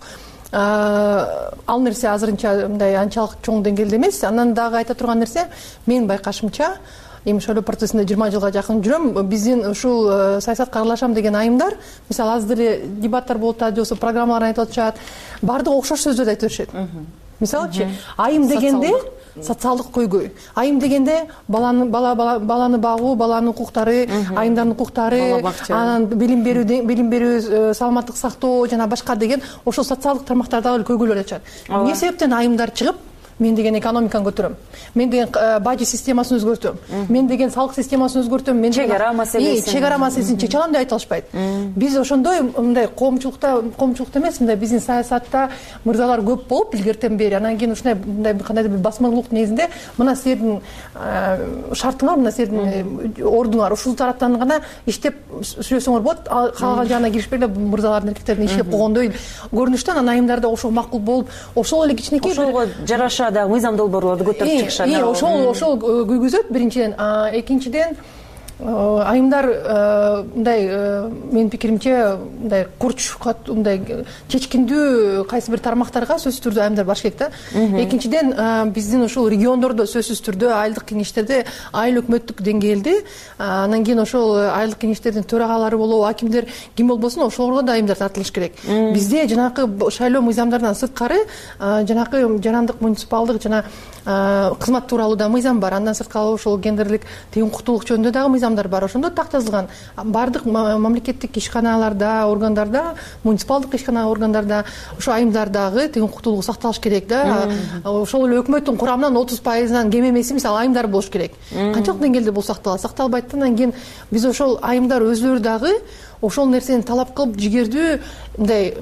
ал нерсе азырынча мындай анчалык чоң деңгээлде эмес. Андан дагы айта турган нерсе, менин байкашымча, эми шайлоо процессинде 20 жылга жакын жүрөм. Биздин ушул саясатка аралашам деген айымдар, мисалы азыр деле дебаттар болуп атат, же программалар айтып атышат, баардыгы окшош сөздөрдү айтып беришет. Мисалычы, айым дегенде социалдык көйгөй. Айым дегенде баланы багуу, баланын укуктары, айымдардын укуктары, анан билим берүү, саламаттык сактоо жана башка деген ошол социалдык тармактардагы көйгөйлөр ачат. Эмне себептен айымдар чыгып, мен деген экономиканы көтөрөм, мен деген бажы системасын өзгөртөм, мен деген салык системасын өзгөртөм, мен чек ара маселесин чече алам деп айта алышпайт. Биз ошондой мындай коомчулукта эмес, мындай биздин саясатта мырзалар көп болуп илгертен бери, анан кийин ушундай мындай кандайдыр бир басмалуулук негизинде мына силердин шартыңар, мына силердин ордуңар, ушул тараптан гана иштеп сүйлөсөңөр болот, калган жагына киришпей эле мырзалардын эркектердин иштеп койгондой көрүнүштөн анан айымдарда ошол макул болуп, ошол эле кичинекей ошолго жараша да мыйзам долбоорлорду көтөрүп чыгышат. Ошол күйгүзөт биринчиден. Экинчиден айымдар мындай менин пикиримче мындай курч, мындай чечкиндүү кайсы бир тармактарга сөзсүз түрдө айымдар барыш керек да. Экинчиден биздин ушул региондордо сөзсүз түрдө айылдык кеңештерде, айыл өкмөттүк деңгээлде, анан кийин ошол айылдык кеңештердин төрагалары болобу, акимдер ким болбосун ошолорго да айымдар тартылыш керек. Бизде жанакы шайлоо мыйзамдарынан сырткары жанакы жарандык, муниципалдык жана кызмат тууралуу да мыйзам бар. Андан сырткары ошол гендерлик тең укуктуулук жөнүндө дагы мыйзамдар бар. Ошондо так жазылган. Бардык мамлекеттик ишканаларда, органдарда, муниципалдык ишкана органдарда ошо айымдардагы тең укуктуулугу сакталыш керек да. Ошол эле өкмөттүн курамынан 30%-дан кем эмеси мисалы айымдар болуш керек. Канчалык деңгээлде бул сакталбайт. Андан кийин биз ошол айымдар өзлөрү дагы ошол нерсени талап кылып жигердүү мындай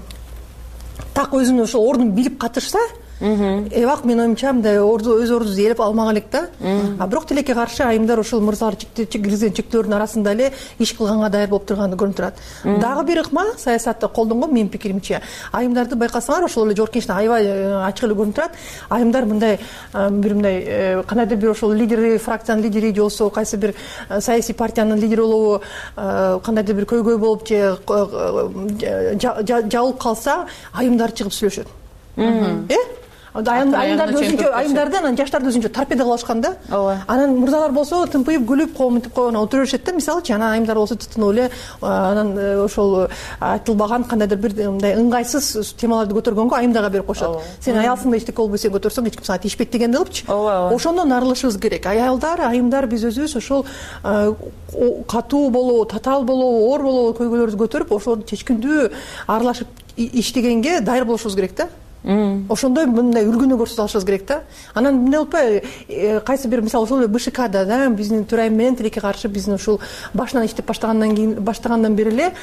так өзүнүн ошол ордун билип катышса, эбак мен оюмча мындай өз ордубузду ээлеп алмак элек да. Бирок тилекке каршы айымдар ошол мырзалар киргизген чектөөлөрдүн арасында эле иш кылганга даяр болуп турганы көрүнүп турат. Дагы бир ыкма саясатта колдонгон менин пикиримче. Айымдарды байкасаңар ошол эле жогорку кеңештен аябай ачык эле көрүнүп турат. Айымдар мындай бир мындай кандайдыр бир ошол лидери, фракциянын лидери же болбосо кайсы бир саясий партиянын лидери болобу, кандайдыр бир көйгөй болуп же жабылып калса, айымдар чыгып сүйлөшөт. Айымдарды өзүнчө, айымдарды анан жаштарды өзүнчө торпеда кылышкан да. Анан мырзалар болсо тымпыйып күлүп, комунтип койгон отура беришет да. Мисалычы, анан айымдар болсо тутунуп эле анан ошол айтылбаган кандайдыр бир мындай ыңгайсыз темаларды көтөргөнгө айымдарга берип коюшат. Сен аялсың да эчтеке болбой сен көтөрсөң эч ким сага тийишпейт дегенди кылыпчы. Ошондон арылышыбыз керек. Аялдар, айымдар биз өзүбүз ошол катуу болобу, татаал болобу, оор болобу көйгөйлөрдү көтөрүп, ошолорду чечкиндүү аралашып иштегенге даяр болушубуз керек да. Ошондой мындай үлгүнү көрсөтө алышыбыз керек да. Анан эмне болупай, кайсы бир мисалы ошол БШКда да биздин төрайым менен тилекке каршы биздин ушул башынан иштеп баштагандан бери эле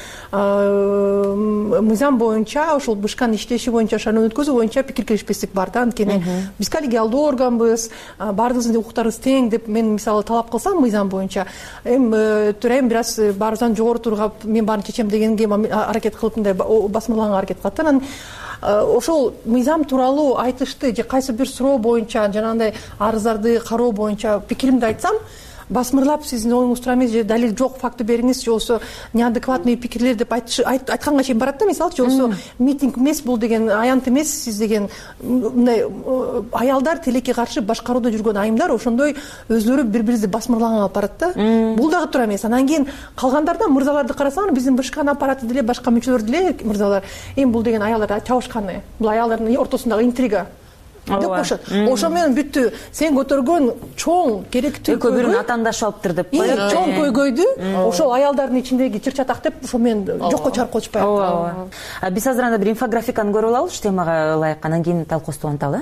мыйзам боюнча ошол БШКнын иштеши боюнча, шайлоону өткөзүү боюнча пикир келишпестик бар да. Анткени биз коллегиалдуу органбыз, баардыгыбыздын укуктарыбыз тең деп мен мисалы талап кылсам мыйзам боюнча, төрайым бир аз баарыбыздан жогору тургап мен баарын чечем дегенге аракет кылып мындай басмырлаганга аракет кылат. Анан ошол мыйзам тууралуу айтышты же кайсы бир суроо боюнча жанагындай арыздарды кароо боюнча пикиримди айтсам, басмырлап сиздин оюңуз туура эмес же далил жок, факты бериңиз же болбосо неадекватный пикирлер деп айтканга чейин барат да. Мисалы же болбосо митинг эмес бул деген, аянт эмес сиз деген мындай аялдар тилекке каршы башкарууда жүргөн айымдар ошондой өзлөрү бири-бирибизди басмырлаганга алып барат да. Бул дагы туура эмес. Анан кийин калгандарда мырзаларды карасаңар, биздин БШКнын аппараты деле, башка мүчөлөр деле мырзалар, бул деген аялдар чабышканы, бул аялдардын ортосундагы интрига. деп коюшат. Ошо менен бүттү. Сен көтөргөн чоң керектүү экөө бирин атаандашып алыптыр деп коет. Чоң көйгөйдү ошол аялдардын ичиндеги чыр-чатак деп ошо менен жокко чыгарып коюшпайбы. Ооба. Биз азыр анда бир инфографиканы көрүп алалы, темага ылайык, анан кийин талкуубузду уланталы.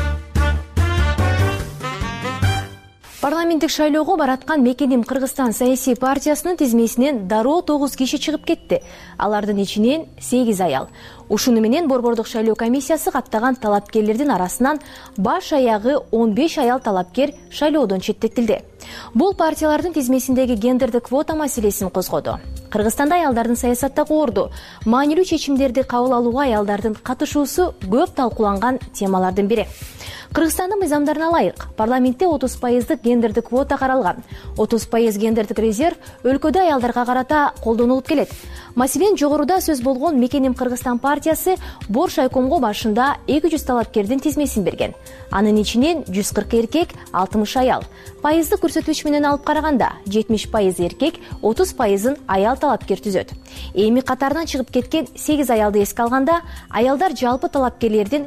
Парламенттик шайлоого бараткан Мекеним Кыргызстан саясий партиясынын тизмесинен дароо 9 киши чыгып кетти. Алардын ичинен 8 аял. Ушуну менен Борбордук шайлоо комиссиясы каттаган талапкерлердин арасынан баш аягы 15 аял талапкер шайлоодон четтетилди. Бул партиялардын тизмесиндеги гендердик квота маселесин козгоду. Кыргызстанда аялдардын саясаттагы орду, маанилүү чечимдерди кабыл алууга аялдардын катышуусу көп талкууланган темалардын бири. Кыргызстандын мыйзамдарына ылайык парламентте 30% гендердик квота каралган. 30% гендердик резерв өлкөдө аялдарга карата колдонулуп келет. Маселен, жогоруда сөз болгон Мекеним Кыргызстан партиясы Бош айкомго башында 200 талапкердин тизмесин берген. Анын ичинен 140 эркек, 60 аял. Пайыздык көрсөткүч менен алып караганда 70% эркек, 30%ын аял талапкер түзөт. Эми катарынан чыгып кеткен 8 аялды эске алганда, аялдар жалпы талапкерлердин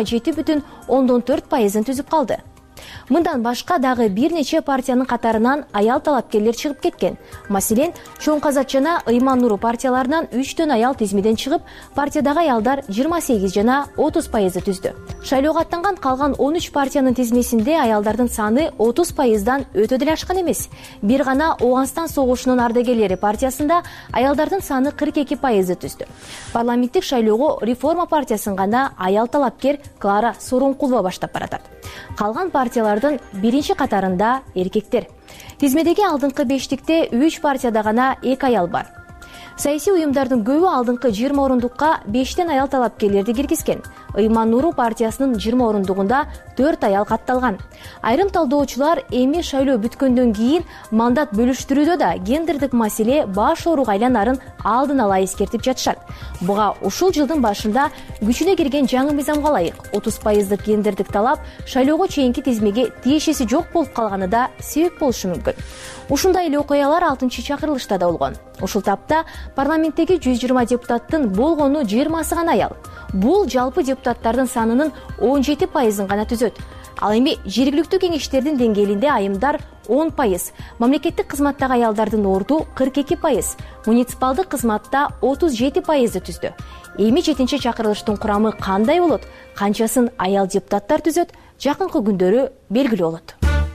27,4%ын түзүп калды. Мындан башка дагы бир нече партиянын катарынан аял талапкерлер чыгып кеткен. Маселен, Чоң Казат жана Ыйман Нуру партияларынан 3 аял тизмеден чыгып, партиядагы аялдар 28 жана 30% түздү. Шайлоого аттанган калган 13 партиянын тизмесинде аялдардын саны 30%дан өтө деле ашкан эмес. Бир гана Ооганстан согушунун ардагерлери партиясында аялдардын саны 42% түздү. Парламенттик шайлоого Реформа партиясын гана аял талапкер Клара Сооронкулова баштап баратат. Калган партиялардын биринчи катарында эркектер. Тизмедеги алдыңкы 5-тикте 3 партияда гана 2 аял бар. Саясий уюмдардын көбү алдыңкы 20 орундукка 5 аял талапкерлерди киргизген. Ыйман Нуру партиясынын 20 орундугунда 4 аял катталган. Айрым талдоочулар эми шайлоо бүткөндөн кийин мандат бөлүштүрүүдө да гендердик маселе баш ооруга айланарын алдын ала эскертип жатышат. Буга ушул жылдын башында күчүнө кирген жаңы мыйзамга ылайык 30% гендердик талап шайлоого чейинки тизмеге тиешеси жок болуп калганы да себеп болушу мүмкүн. Ушундай эле окуялар 6-чакырылышта да болгон. Ушул тапта парламенттеги 120 депутаттын болгону 20сы гана аял. Бул жалпы депутаттардын санынын 17%ын гана түзөт. Ал эми жергиликтүү кеңештердин деңгээлинде айымдар 10%, мамлекеттик кызматтагы аялдардын орду 42%, муниципалдык кызматта 37%ды түздү. Эми 7-чакырылыштын курамы кандай болот, канчасын аял депутаттар түзөт, жакынкы күндөрү белгилүү болот.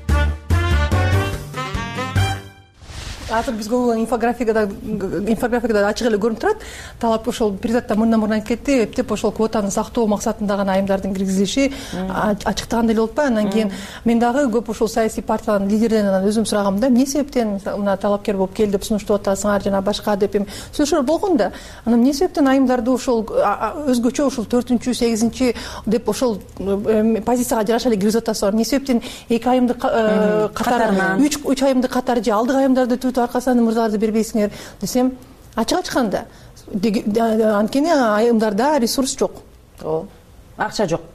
Азыр биз көбү инфографикада ачык эле көрүнүп турат. Талап ошол президент мурдан айтып кетти, эптеп ошол квотаны сактоо максатында гана айымдардын киргизилиши ачыктаган деле болуп анан кийин мен дагы көп ошол саясий партиялардын лидерлеринен өзүм сурагам да, эмне себептен мына талапкер болуп кел деп сунуштап атасыңар жана башка деп эми сүйлөшөр болгон да. Анан эмне себептен айымдарды ошол өзгөчө ошол 4-8 деп ошол позицияга жараша эле киргизип атасыңар? Эмне себептен 2 айымды катар, 3 айымды катар же алдыгы айымдарды аркасынан мырзаларды бербейсиңер десем, ачык ачканда анткени айымдарда ресурс жок. Акча жок.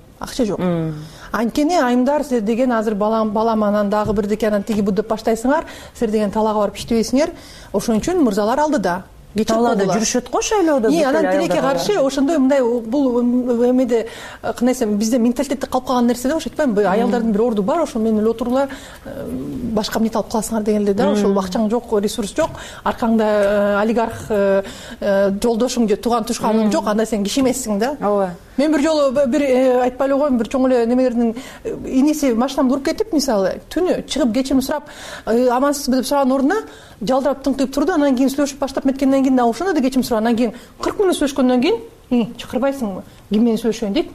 Анткени айымдар силер деген азыр балам анан дагы бирдеке анан тиги бу деп баштайсыңар, силер деген талаага барып иштебейсиңер. Ошон үчүн мырзалар алдыда. Талаада жүрүшөт го шайлоодо. Анан тилекке каршы ошондой мындай бул эмеде кандай десем бизде менталитетте калып калган нерсе да, ошо айтпаймынбы, аялдардын бир орду бар, ошо менен эле отурула башка эмне алып каласыңар дегенде да, ошол акчаң жок, ресурс жок, аркаңда олигарх жолдошуң же тууган тушканың жок, анда сен киши эмессиң да. Ооба. Мен бир жолу бир айтпай эле коеюн, бир чоң эле немелердин иниси машинамды уруп кетип, мисалы, түнү чыгып кечирим сурап, амансызбы деп сураган ордуна жалдырап тыңкыйып турду, анан кийин сүйлөшүп баштап кеткенден кийин ошондо да кечирим сурап, анан кийин 40 мүнөт сүйлөшкөндөн кийин чакырбайсыңбы? Ким менен сүйлөшөйүн дейт.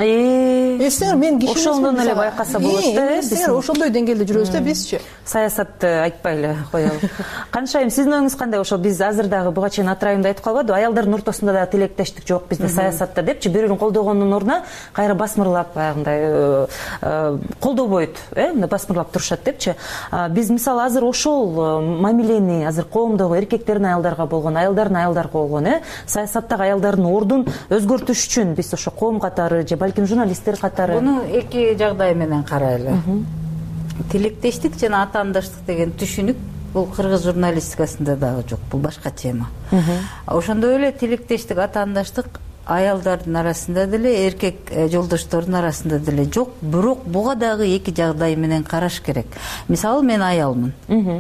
Силер мен киши ошондон эле байкаса болот да. Силер ошондой деңгээлде жүрөбүз да, бизчи. Саясатты айтпай эле коелу. Каншайым, сиздин оюңуз кандай? Ошо биз азыр дагы буга чейин атырайымда айтып калбадыбы? Аялдардын ортосунда да тилектештик жок бизде саясатта депчи, бирөөрүн колдогондун ордуна кайра басмырлап баягындай колдобойт, мындай басмырлап турушат депчи. Биз мисалы азыр ошол мамилени азыр коомдогу эркектердин аялдарга болгон, аялдардын аялдарга болгон, саясаттагы аялдардын ордун өзгөртүш үчүн биз ошо коом катары же балким журналисттер катары буну эки жагдай менен карайлы. Тилектештик жана атаандаштык деген түшүнүк бул кыргыз журналистикасында дагы жок, бул башка тема. Ошондой эле тилектештик, атаандаштык аялдардын арасында деле, эркек жолдоштордун арасында деле жок. Бирок буга дагы эки жагдай менен караш керек. Мисалы мен аялмын.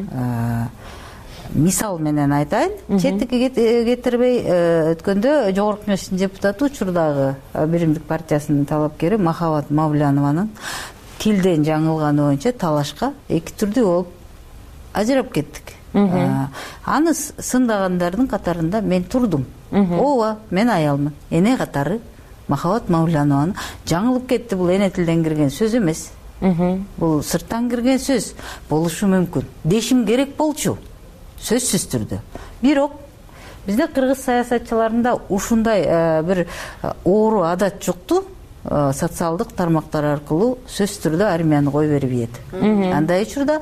Мисал менен айтайын, четтикке кетирбей өткөндө Жогорку Кеңештин депутаты, учурдагы Биримдик партиясынын талапкери Махабат Мавлянованын тилден жаңылганы боюнча талашка эки түрдүү болуп ажырап кеттик. Аны сындагандардын катарында мен турдум. Ооба, мен аялмын. Эне катары Махабат Мавлянованы жаңылып кетти. Бул эне тилден кирген сөз эмес. Бул сырттан кирген сөз болушу мүмкүн. Дешим керек болчу. Сөзсүз түрдө. Бирок бизде кыргыз саясатчыларында ушундай бир оору адат жокту. Социалдык тармактар аркылуу сөз түрдө армияны кой берип ийет. Андай учурда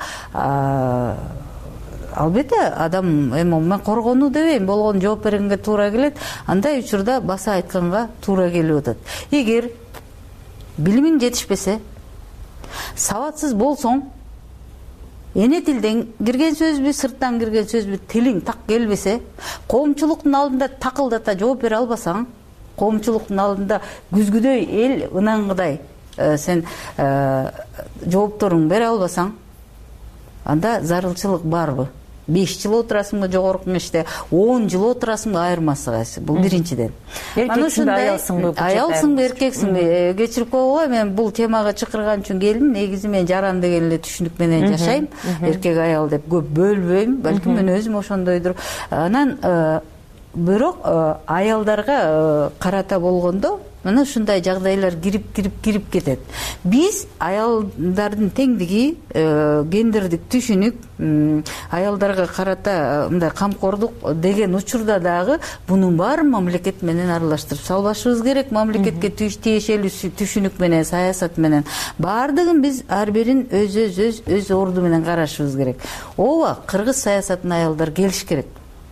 албетте адам мен коргонуу дебейм, болгон жооп бергенге туура келет. Андай учурда баса айтканга туура келип атат. Эгер билимиң жетишпесе, сабатсыз болсоң, эне тилден кирген сөзбү, сырттан кирген сөзбү тилиң так келбесе, коомчулуктун алдында такылдата жооп бере албасаң, коомчулуктун алдында күзгүдөй эл ынангыдай сен жоопторуңду бере албасаң, анда зарылчылык барбы? 5 жыл отурасыңбы Жогорку Кеңеште, 10 жыл отурасыңбы, айырмасы кайсы? Бул биринчиден. Аялсыңбы, эркексиңби? Кечирип койгула, мен бул темага чакырган үчүн келдим. Негизи мен жаран деген эле түшүнүк менен жашайм. Эркек аял деп көп бөлбөйм, балким мен өзүм ошондойдур. Анан бирок аялдарга карата болгондо мына ушундай жагдайлар кирип кетет. Биз аялдардын теңдиги, гендердик түшүнүк, аялдарга карата мындай камкордук деген учурда дагы бунун баарын мамлекет менен аралаштырып салбашыбыз керек. Мамлекетке тиешелүү түшүнүк менен, саясат менен баардыгын биз ар бирин өз орду менен карашыбыз керек. Ооба, кыргыз саясатына аялдар келиш керек.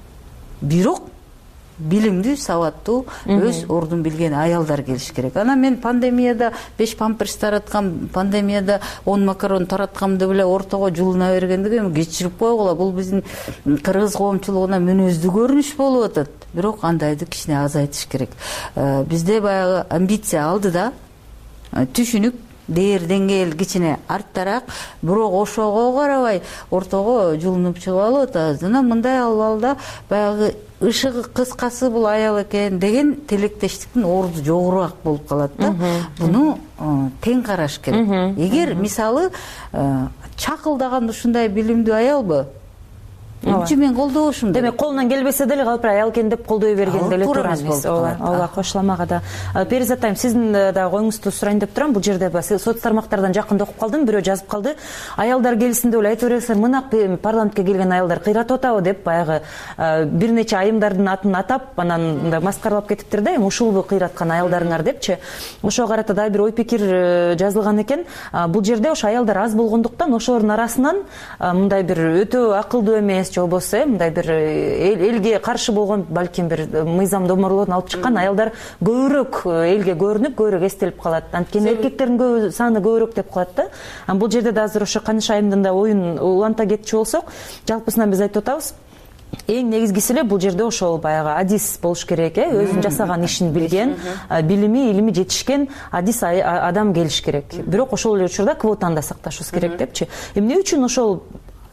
Бирок билимдүү, сабаттуу, өз ордун билген аялдар келиш керек. Анан мен пандемияда 5 памперс тараткам, пандемияда 10 макарон тараткамды биле ортого жулуна бергендиги кечирип койгула. Бул биздин кыргыз коомчулугуна мүнөздүү көрүнүш болуп атат. Бирок андайды кичине азайтыш керек. Бизде баягы амбиция алдыда, түшүнүк, дээр деңгээл кичине арттараак, бирок ошого карабай ортого жулунуп чыгып алып атабыз. Анан мындай албалда баягы ышыгы кыскасы бул аял экен деген тилектештиктин орду жогорураак болуп калат да. Буну тең караш керек. Эгер мисалы чакылдаган ушундай билимдүү аялбы, эмчи мен колдобошум? Демек, колунан келбесе деле калп аял экен деп колдой берген деле туура эмес. Ооба, кошуламага да. Перизат айым, сиздин да коюңузду сурайын деп турам. Бул жерде соц тармактардан жакында окуп калдым, бирөө жазып калды. Аялдар келсин деп эле айтып бересиңер, мына парламентке келген аялдар кыйратып атабы деп баягы бир нече айымдардын атын атап, анан мындай маскаралап кетиптир да, ушулбу кыйраткан аялдарыңар депчи. Ошого карата да бир ой пикир жазылган экен. Бул жерде ошо аялдар аз болгондуктан ошолордун арасынан мындай бир өтө акылдуу эмес, же болбосо мындай бир элге каршы болгон, балким бир мыйзам доморлорун алып чыккан аялдар көбүрөөк элге көрүнүп, көбүрөөк эстелип калат. Анткени эркектердин саны көбүрөөк деп калат да. Бул жерде да азыр ошо Каныш айымдын да оюн уланта кетчү болсок, жалпысынан биз айтып атабыз. Эң негизгиси эле бул жерде ошол баягы адис болуш керек, өзүнүн жасаган ишин билген, илими жетишкен адис адам келиш керек. Бирок ошол эле учурда квотаны да сакташыбыз керек депчи. Эмне үчүн ошол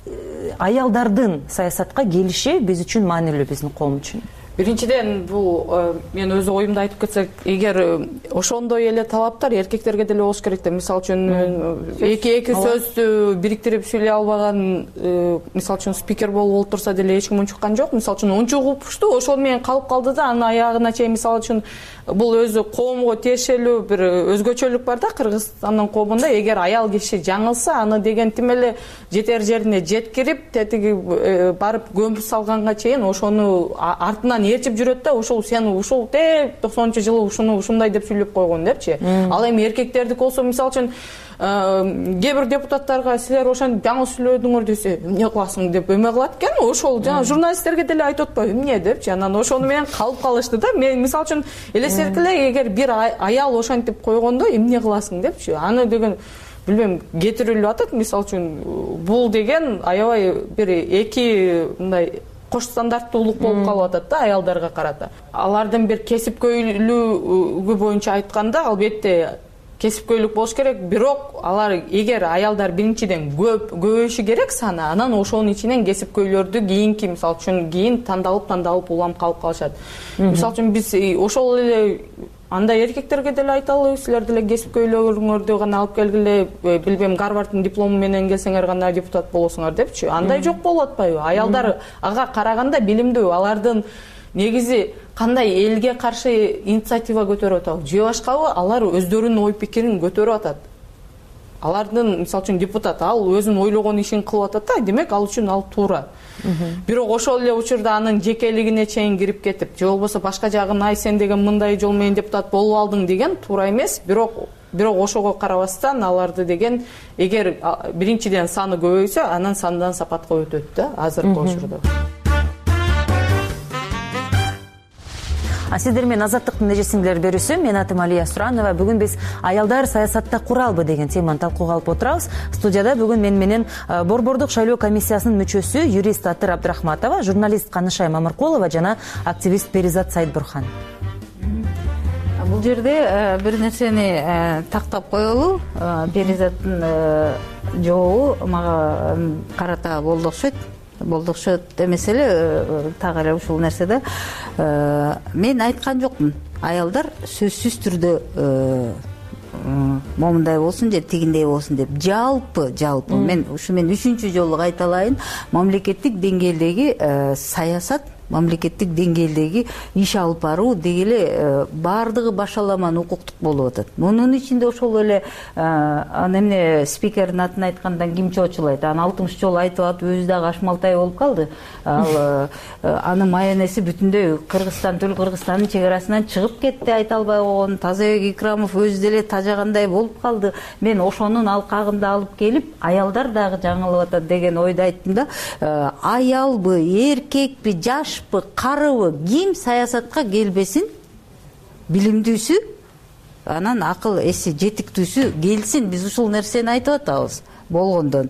аялдардын саясатка келиши биз үчүн маанилүү, биздин коом үчүн? Биринчиден, бул мен өз оюмду айтып кетсек, эгер ошондой эле талаптар эркектерге деле болуш керек да. Мисалы үчүн эки сөздү бириктирип сүйлөй албаган, мисалы үчүн спикер болуп олтурса деле эч ким унчуккан жок. Мисалы үчүн унчугупту, ошол менен калып калды да, анын аягына чейин мисалы үчүн бул өзү коомго тиешелүү бир өзгөчөлүк бар да Кыргызстандын коомунда. Эгер аял киши жаңылса, аны деген тим эле жетер жерине жеткирип, тетиги барып көмүп салганга чейин ошону артынан ээрчип жүрөт да, ошол сен ушул 90-жылы ушуну ушундай деп сүйлөп койгон депчи. Ал эми эркектердики болсо, мисалы үчүн кээ бир депутаттарга силер ошентип жаңы сүйлөдүңөр десе, эмне кыласың деп эме кылат экен. Ошол жана журналисттерге деле айтып атпайбы, эмне депчи. Анан ошону менен калып калышты да. Мен мисалы үчүн элестеткиле, эгер бир аял ошентип койгондо эмне кыласың депчи. Аны деген билбейм, кетирилип атат. Мисалы үчүн бул деген аябай бир эки мындай кош стандарттуулук болуп калып атат да аялдарга карата. Алардын бир кесипкөйлүгү боюнча айтканда албетте кесипкөйлүк болуш керек, бирок алар эгер аялдар биринчиден көбөйүшү керек саны, анан ошонун ичинен кесипкөйлөрдү кийинки мисалы үчүн кийин тандалып улам калып калышат. Мисалы үчүн биз ошол эле андай эркектерге деле айталы, силер деле кесипкөйлөрүңөрдү гана алып келгиле, билбем, Гарварддын диплому менен келсеңер гана депутат болосуңар депчи. Андай жок болуп атпайбы? Аялдар ага караганда билимдүү, алардын негизи кандай элге каршы инициатива көтөрүп атабы же башкабы, алар өздөрүнүн ой пикирин көтөрүп атат. Алардын мисалы үчүн депутат ал өзүнүн ойлогон ишин кылып атат да, демек ал үчүн ал туура. Бирок ошол эле учурда анын жекелигине чейин кирип кетип, же болбосо башка жагын ай сен деген мындай жол менен депутат болуп алдың деген туура эмес. Бирок ошого карабастан аларды деген эгер биринчиден саны көбөйсө, анан сандан сапатка өтөт да азыркы учурда. Сиздер менен Азаттыктын нежесиңдер берүүсү. Мен атым Алия Суранова. Бүгүн биз аялдар саясатта куралбы деген теманы талкууга алып отурабыз. Студияда бүгүн мен менен Борбордук шайлоо комиссиясынын мүчөсү юрист Атыр Абдрахматова, журналист Канышай Мамыркулова жана активист Перизат Сайдбурхан. Бул жерде бир нерсени тактап коелу. Перизаттын жообу мага карата болдукшот эмес эле, так эле ушул нерседе мен айткан жокмун. Аялдар сөзсүз түрдө момундай болсун же тигиндей болсун деп жалпы мен ушу мен 3-чү жолу кайталайын, мамлекеттик деңгээлдеги саясат, мамлекеттик деңгээлдеги иш алып баруу дегеле баардыгы башаламан укуктук болуп атат. Мунун ичинде ошол эле эмне спикердин атын айткандан ким чоочулайт, аны 60 жолу айтып атып өзү дагы ашмалтай болуп калды. Ал анын майонези бүтүндөй Кыргызстан, Кыргызстандын чек арасынан чыгып кетти, айта албай койгон. Тазабек Икрамов өзү деле тажагандай болуп калды. Мен ошонун алкагында алып келип, аялдар дагы жаңылып атат деген ойду айттым да. Аялбы, эркекпи, жаш карыбы, ким саясатка келбесин, билимдүүсү, анан акыл эси жетиктүүсү келсин. Биз ушул нерсени айтып атабыз болгондон.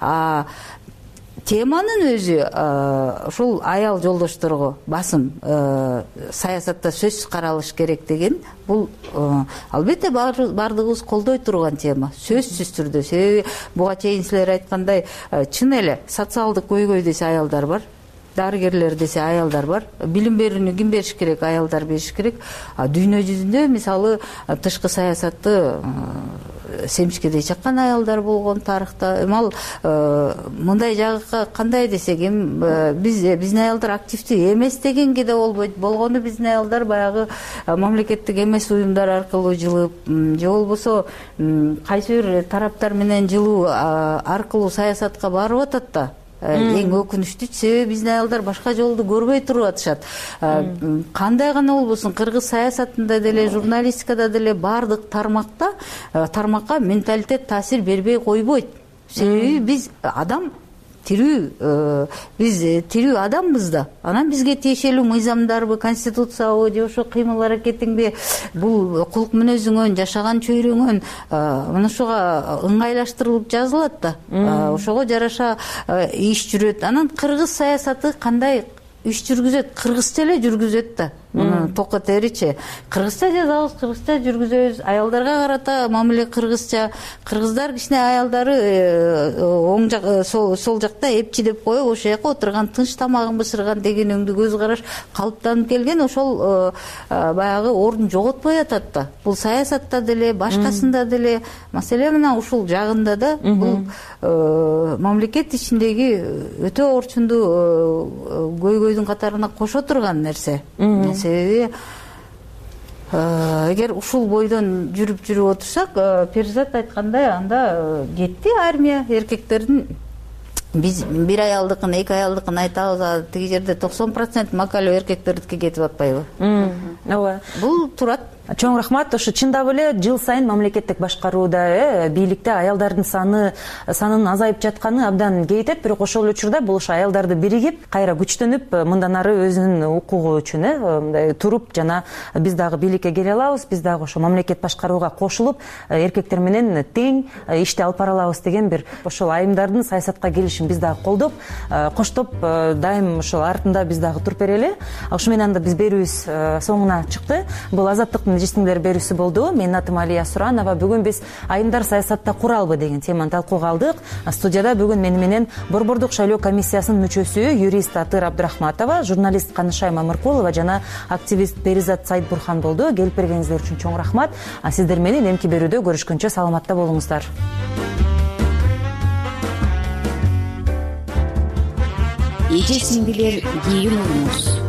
Теманын өзү ушул аял жолдошторго басым саясатта сөзсүз каралыш керек деген, бул албетте баардыгыбыз колдой турган тема, сөзсүз түрдө. Себеби буга чейин силер айткандай чын эле социалдык көйгөй десе аялдар бар, дарыгерлер десе аялдар бар, билим берүүнү ким бериш керек? Аялдар бериш керек. Дүйнө жүзүндө мисалы тышкы саясатты семчкедей чаккан аялдар болгон тарыхта. Ал мындай жагга кандай десек, биздин аялдар активдүү эмес дегенге да болбойт. Болгону биздин аялдар баягы мамлекеттик эмес уюмдар аркылуу жылып, же болбосо кайсы бир тараптар менен жылуу аркылуу саясатка барып атат да. Эң өкүнүчтүү себеби биздин аялдар башка жолду көрбөй туруп атышат. Кандай гана болбосун, кыргыз саясатында деле, журналистикада деле баардык тармакка менталитет таасир бербей койбойт. Себеби биз адам биз тирүү адамбыз да. Анан бизге тиешелүү мыйзамдарбы, конституциябы же ошо кыймыл аракетиңди, бул кулк мүнөзүңөн, жашаган чөйрөңөн мына ушуга ыңгайлаштырылып жазылат да. Ошого жараша иш жүрөт. Анан кыргыз саясаты кандай иш жүргүзөт? Кыргызча эле жүргүзөт да. Муну токотеричи кыргызча жазабыз, кыргызча жүргүзөбүз. Аялдарга карата мамиле кыргызча. Кыргыздар кичине аялдары оң жак, сол жакта эпчи деп коюп, ошол жака отурган, тынч тамагын бышырган деген өңдүү көз караш калыптанып келген. Ошол баягы ордун жоготпой атат да. Бул саясатта деле, башкасында деле. Маселе мына ушул жагында да бул мамлекет ичиндеги өтө орчундуу көйгөйдүн катарына кошо турган нерсе. Себеби эгер ушул бойдон жүрүп отурсак, Перизат айткандай, анда кетти армия эркектердин. Биз бир аялдыкын, эки аялдыкын айтабыз, тиги жерде 90% макалөө эркектердикке кетип атпайбы? Ооба. Бул турат. Чоң рахмат. Ошо чындап эле жыл сайын мамлекеттик башкарууда бийликте аялдардын санынын азайып жатканы абдан кейтет, бирок ошол учурда бул ошо аялдарды биригип, кайра күчтөнүп, мындан ары өзүнүн укугу үчүн мындай туруп жана биз дагы бийликке келе алабыз, биз дагы ошо мамлекет башкарууга кошулуп, эркектер менен тең ишти алып бара алабыз деген бир ошол айымдардын саясатка келишин биз дагы колдоп, коштоп дайым ошол артында биз дагы туруп берели. Ошо менен да биз берүүбүз соңуна чыкты. Бул Азаттыктын нежесиңдер берүүсү болду. Менин атым Алия Суранова. Бүгүн биз айымдар саясатта куралбы деген теманы талкууга алдык. Студияда бүгүн менен Борбордук шайлоо комиссиясынын мүчөсү юрист Атыр Абдрахматова, журналист Канышай Мамыркулова жана активист Беризат Сайдбурхан болду. Келип бергениңиздер үчүн чоң рахмат. Сиздер менен эмки берүүдө көрүшкөнчө саламатта болуңуздар. Эже сиңдилер, кийин болуңуз.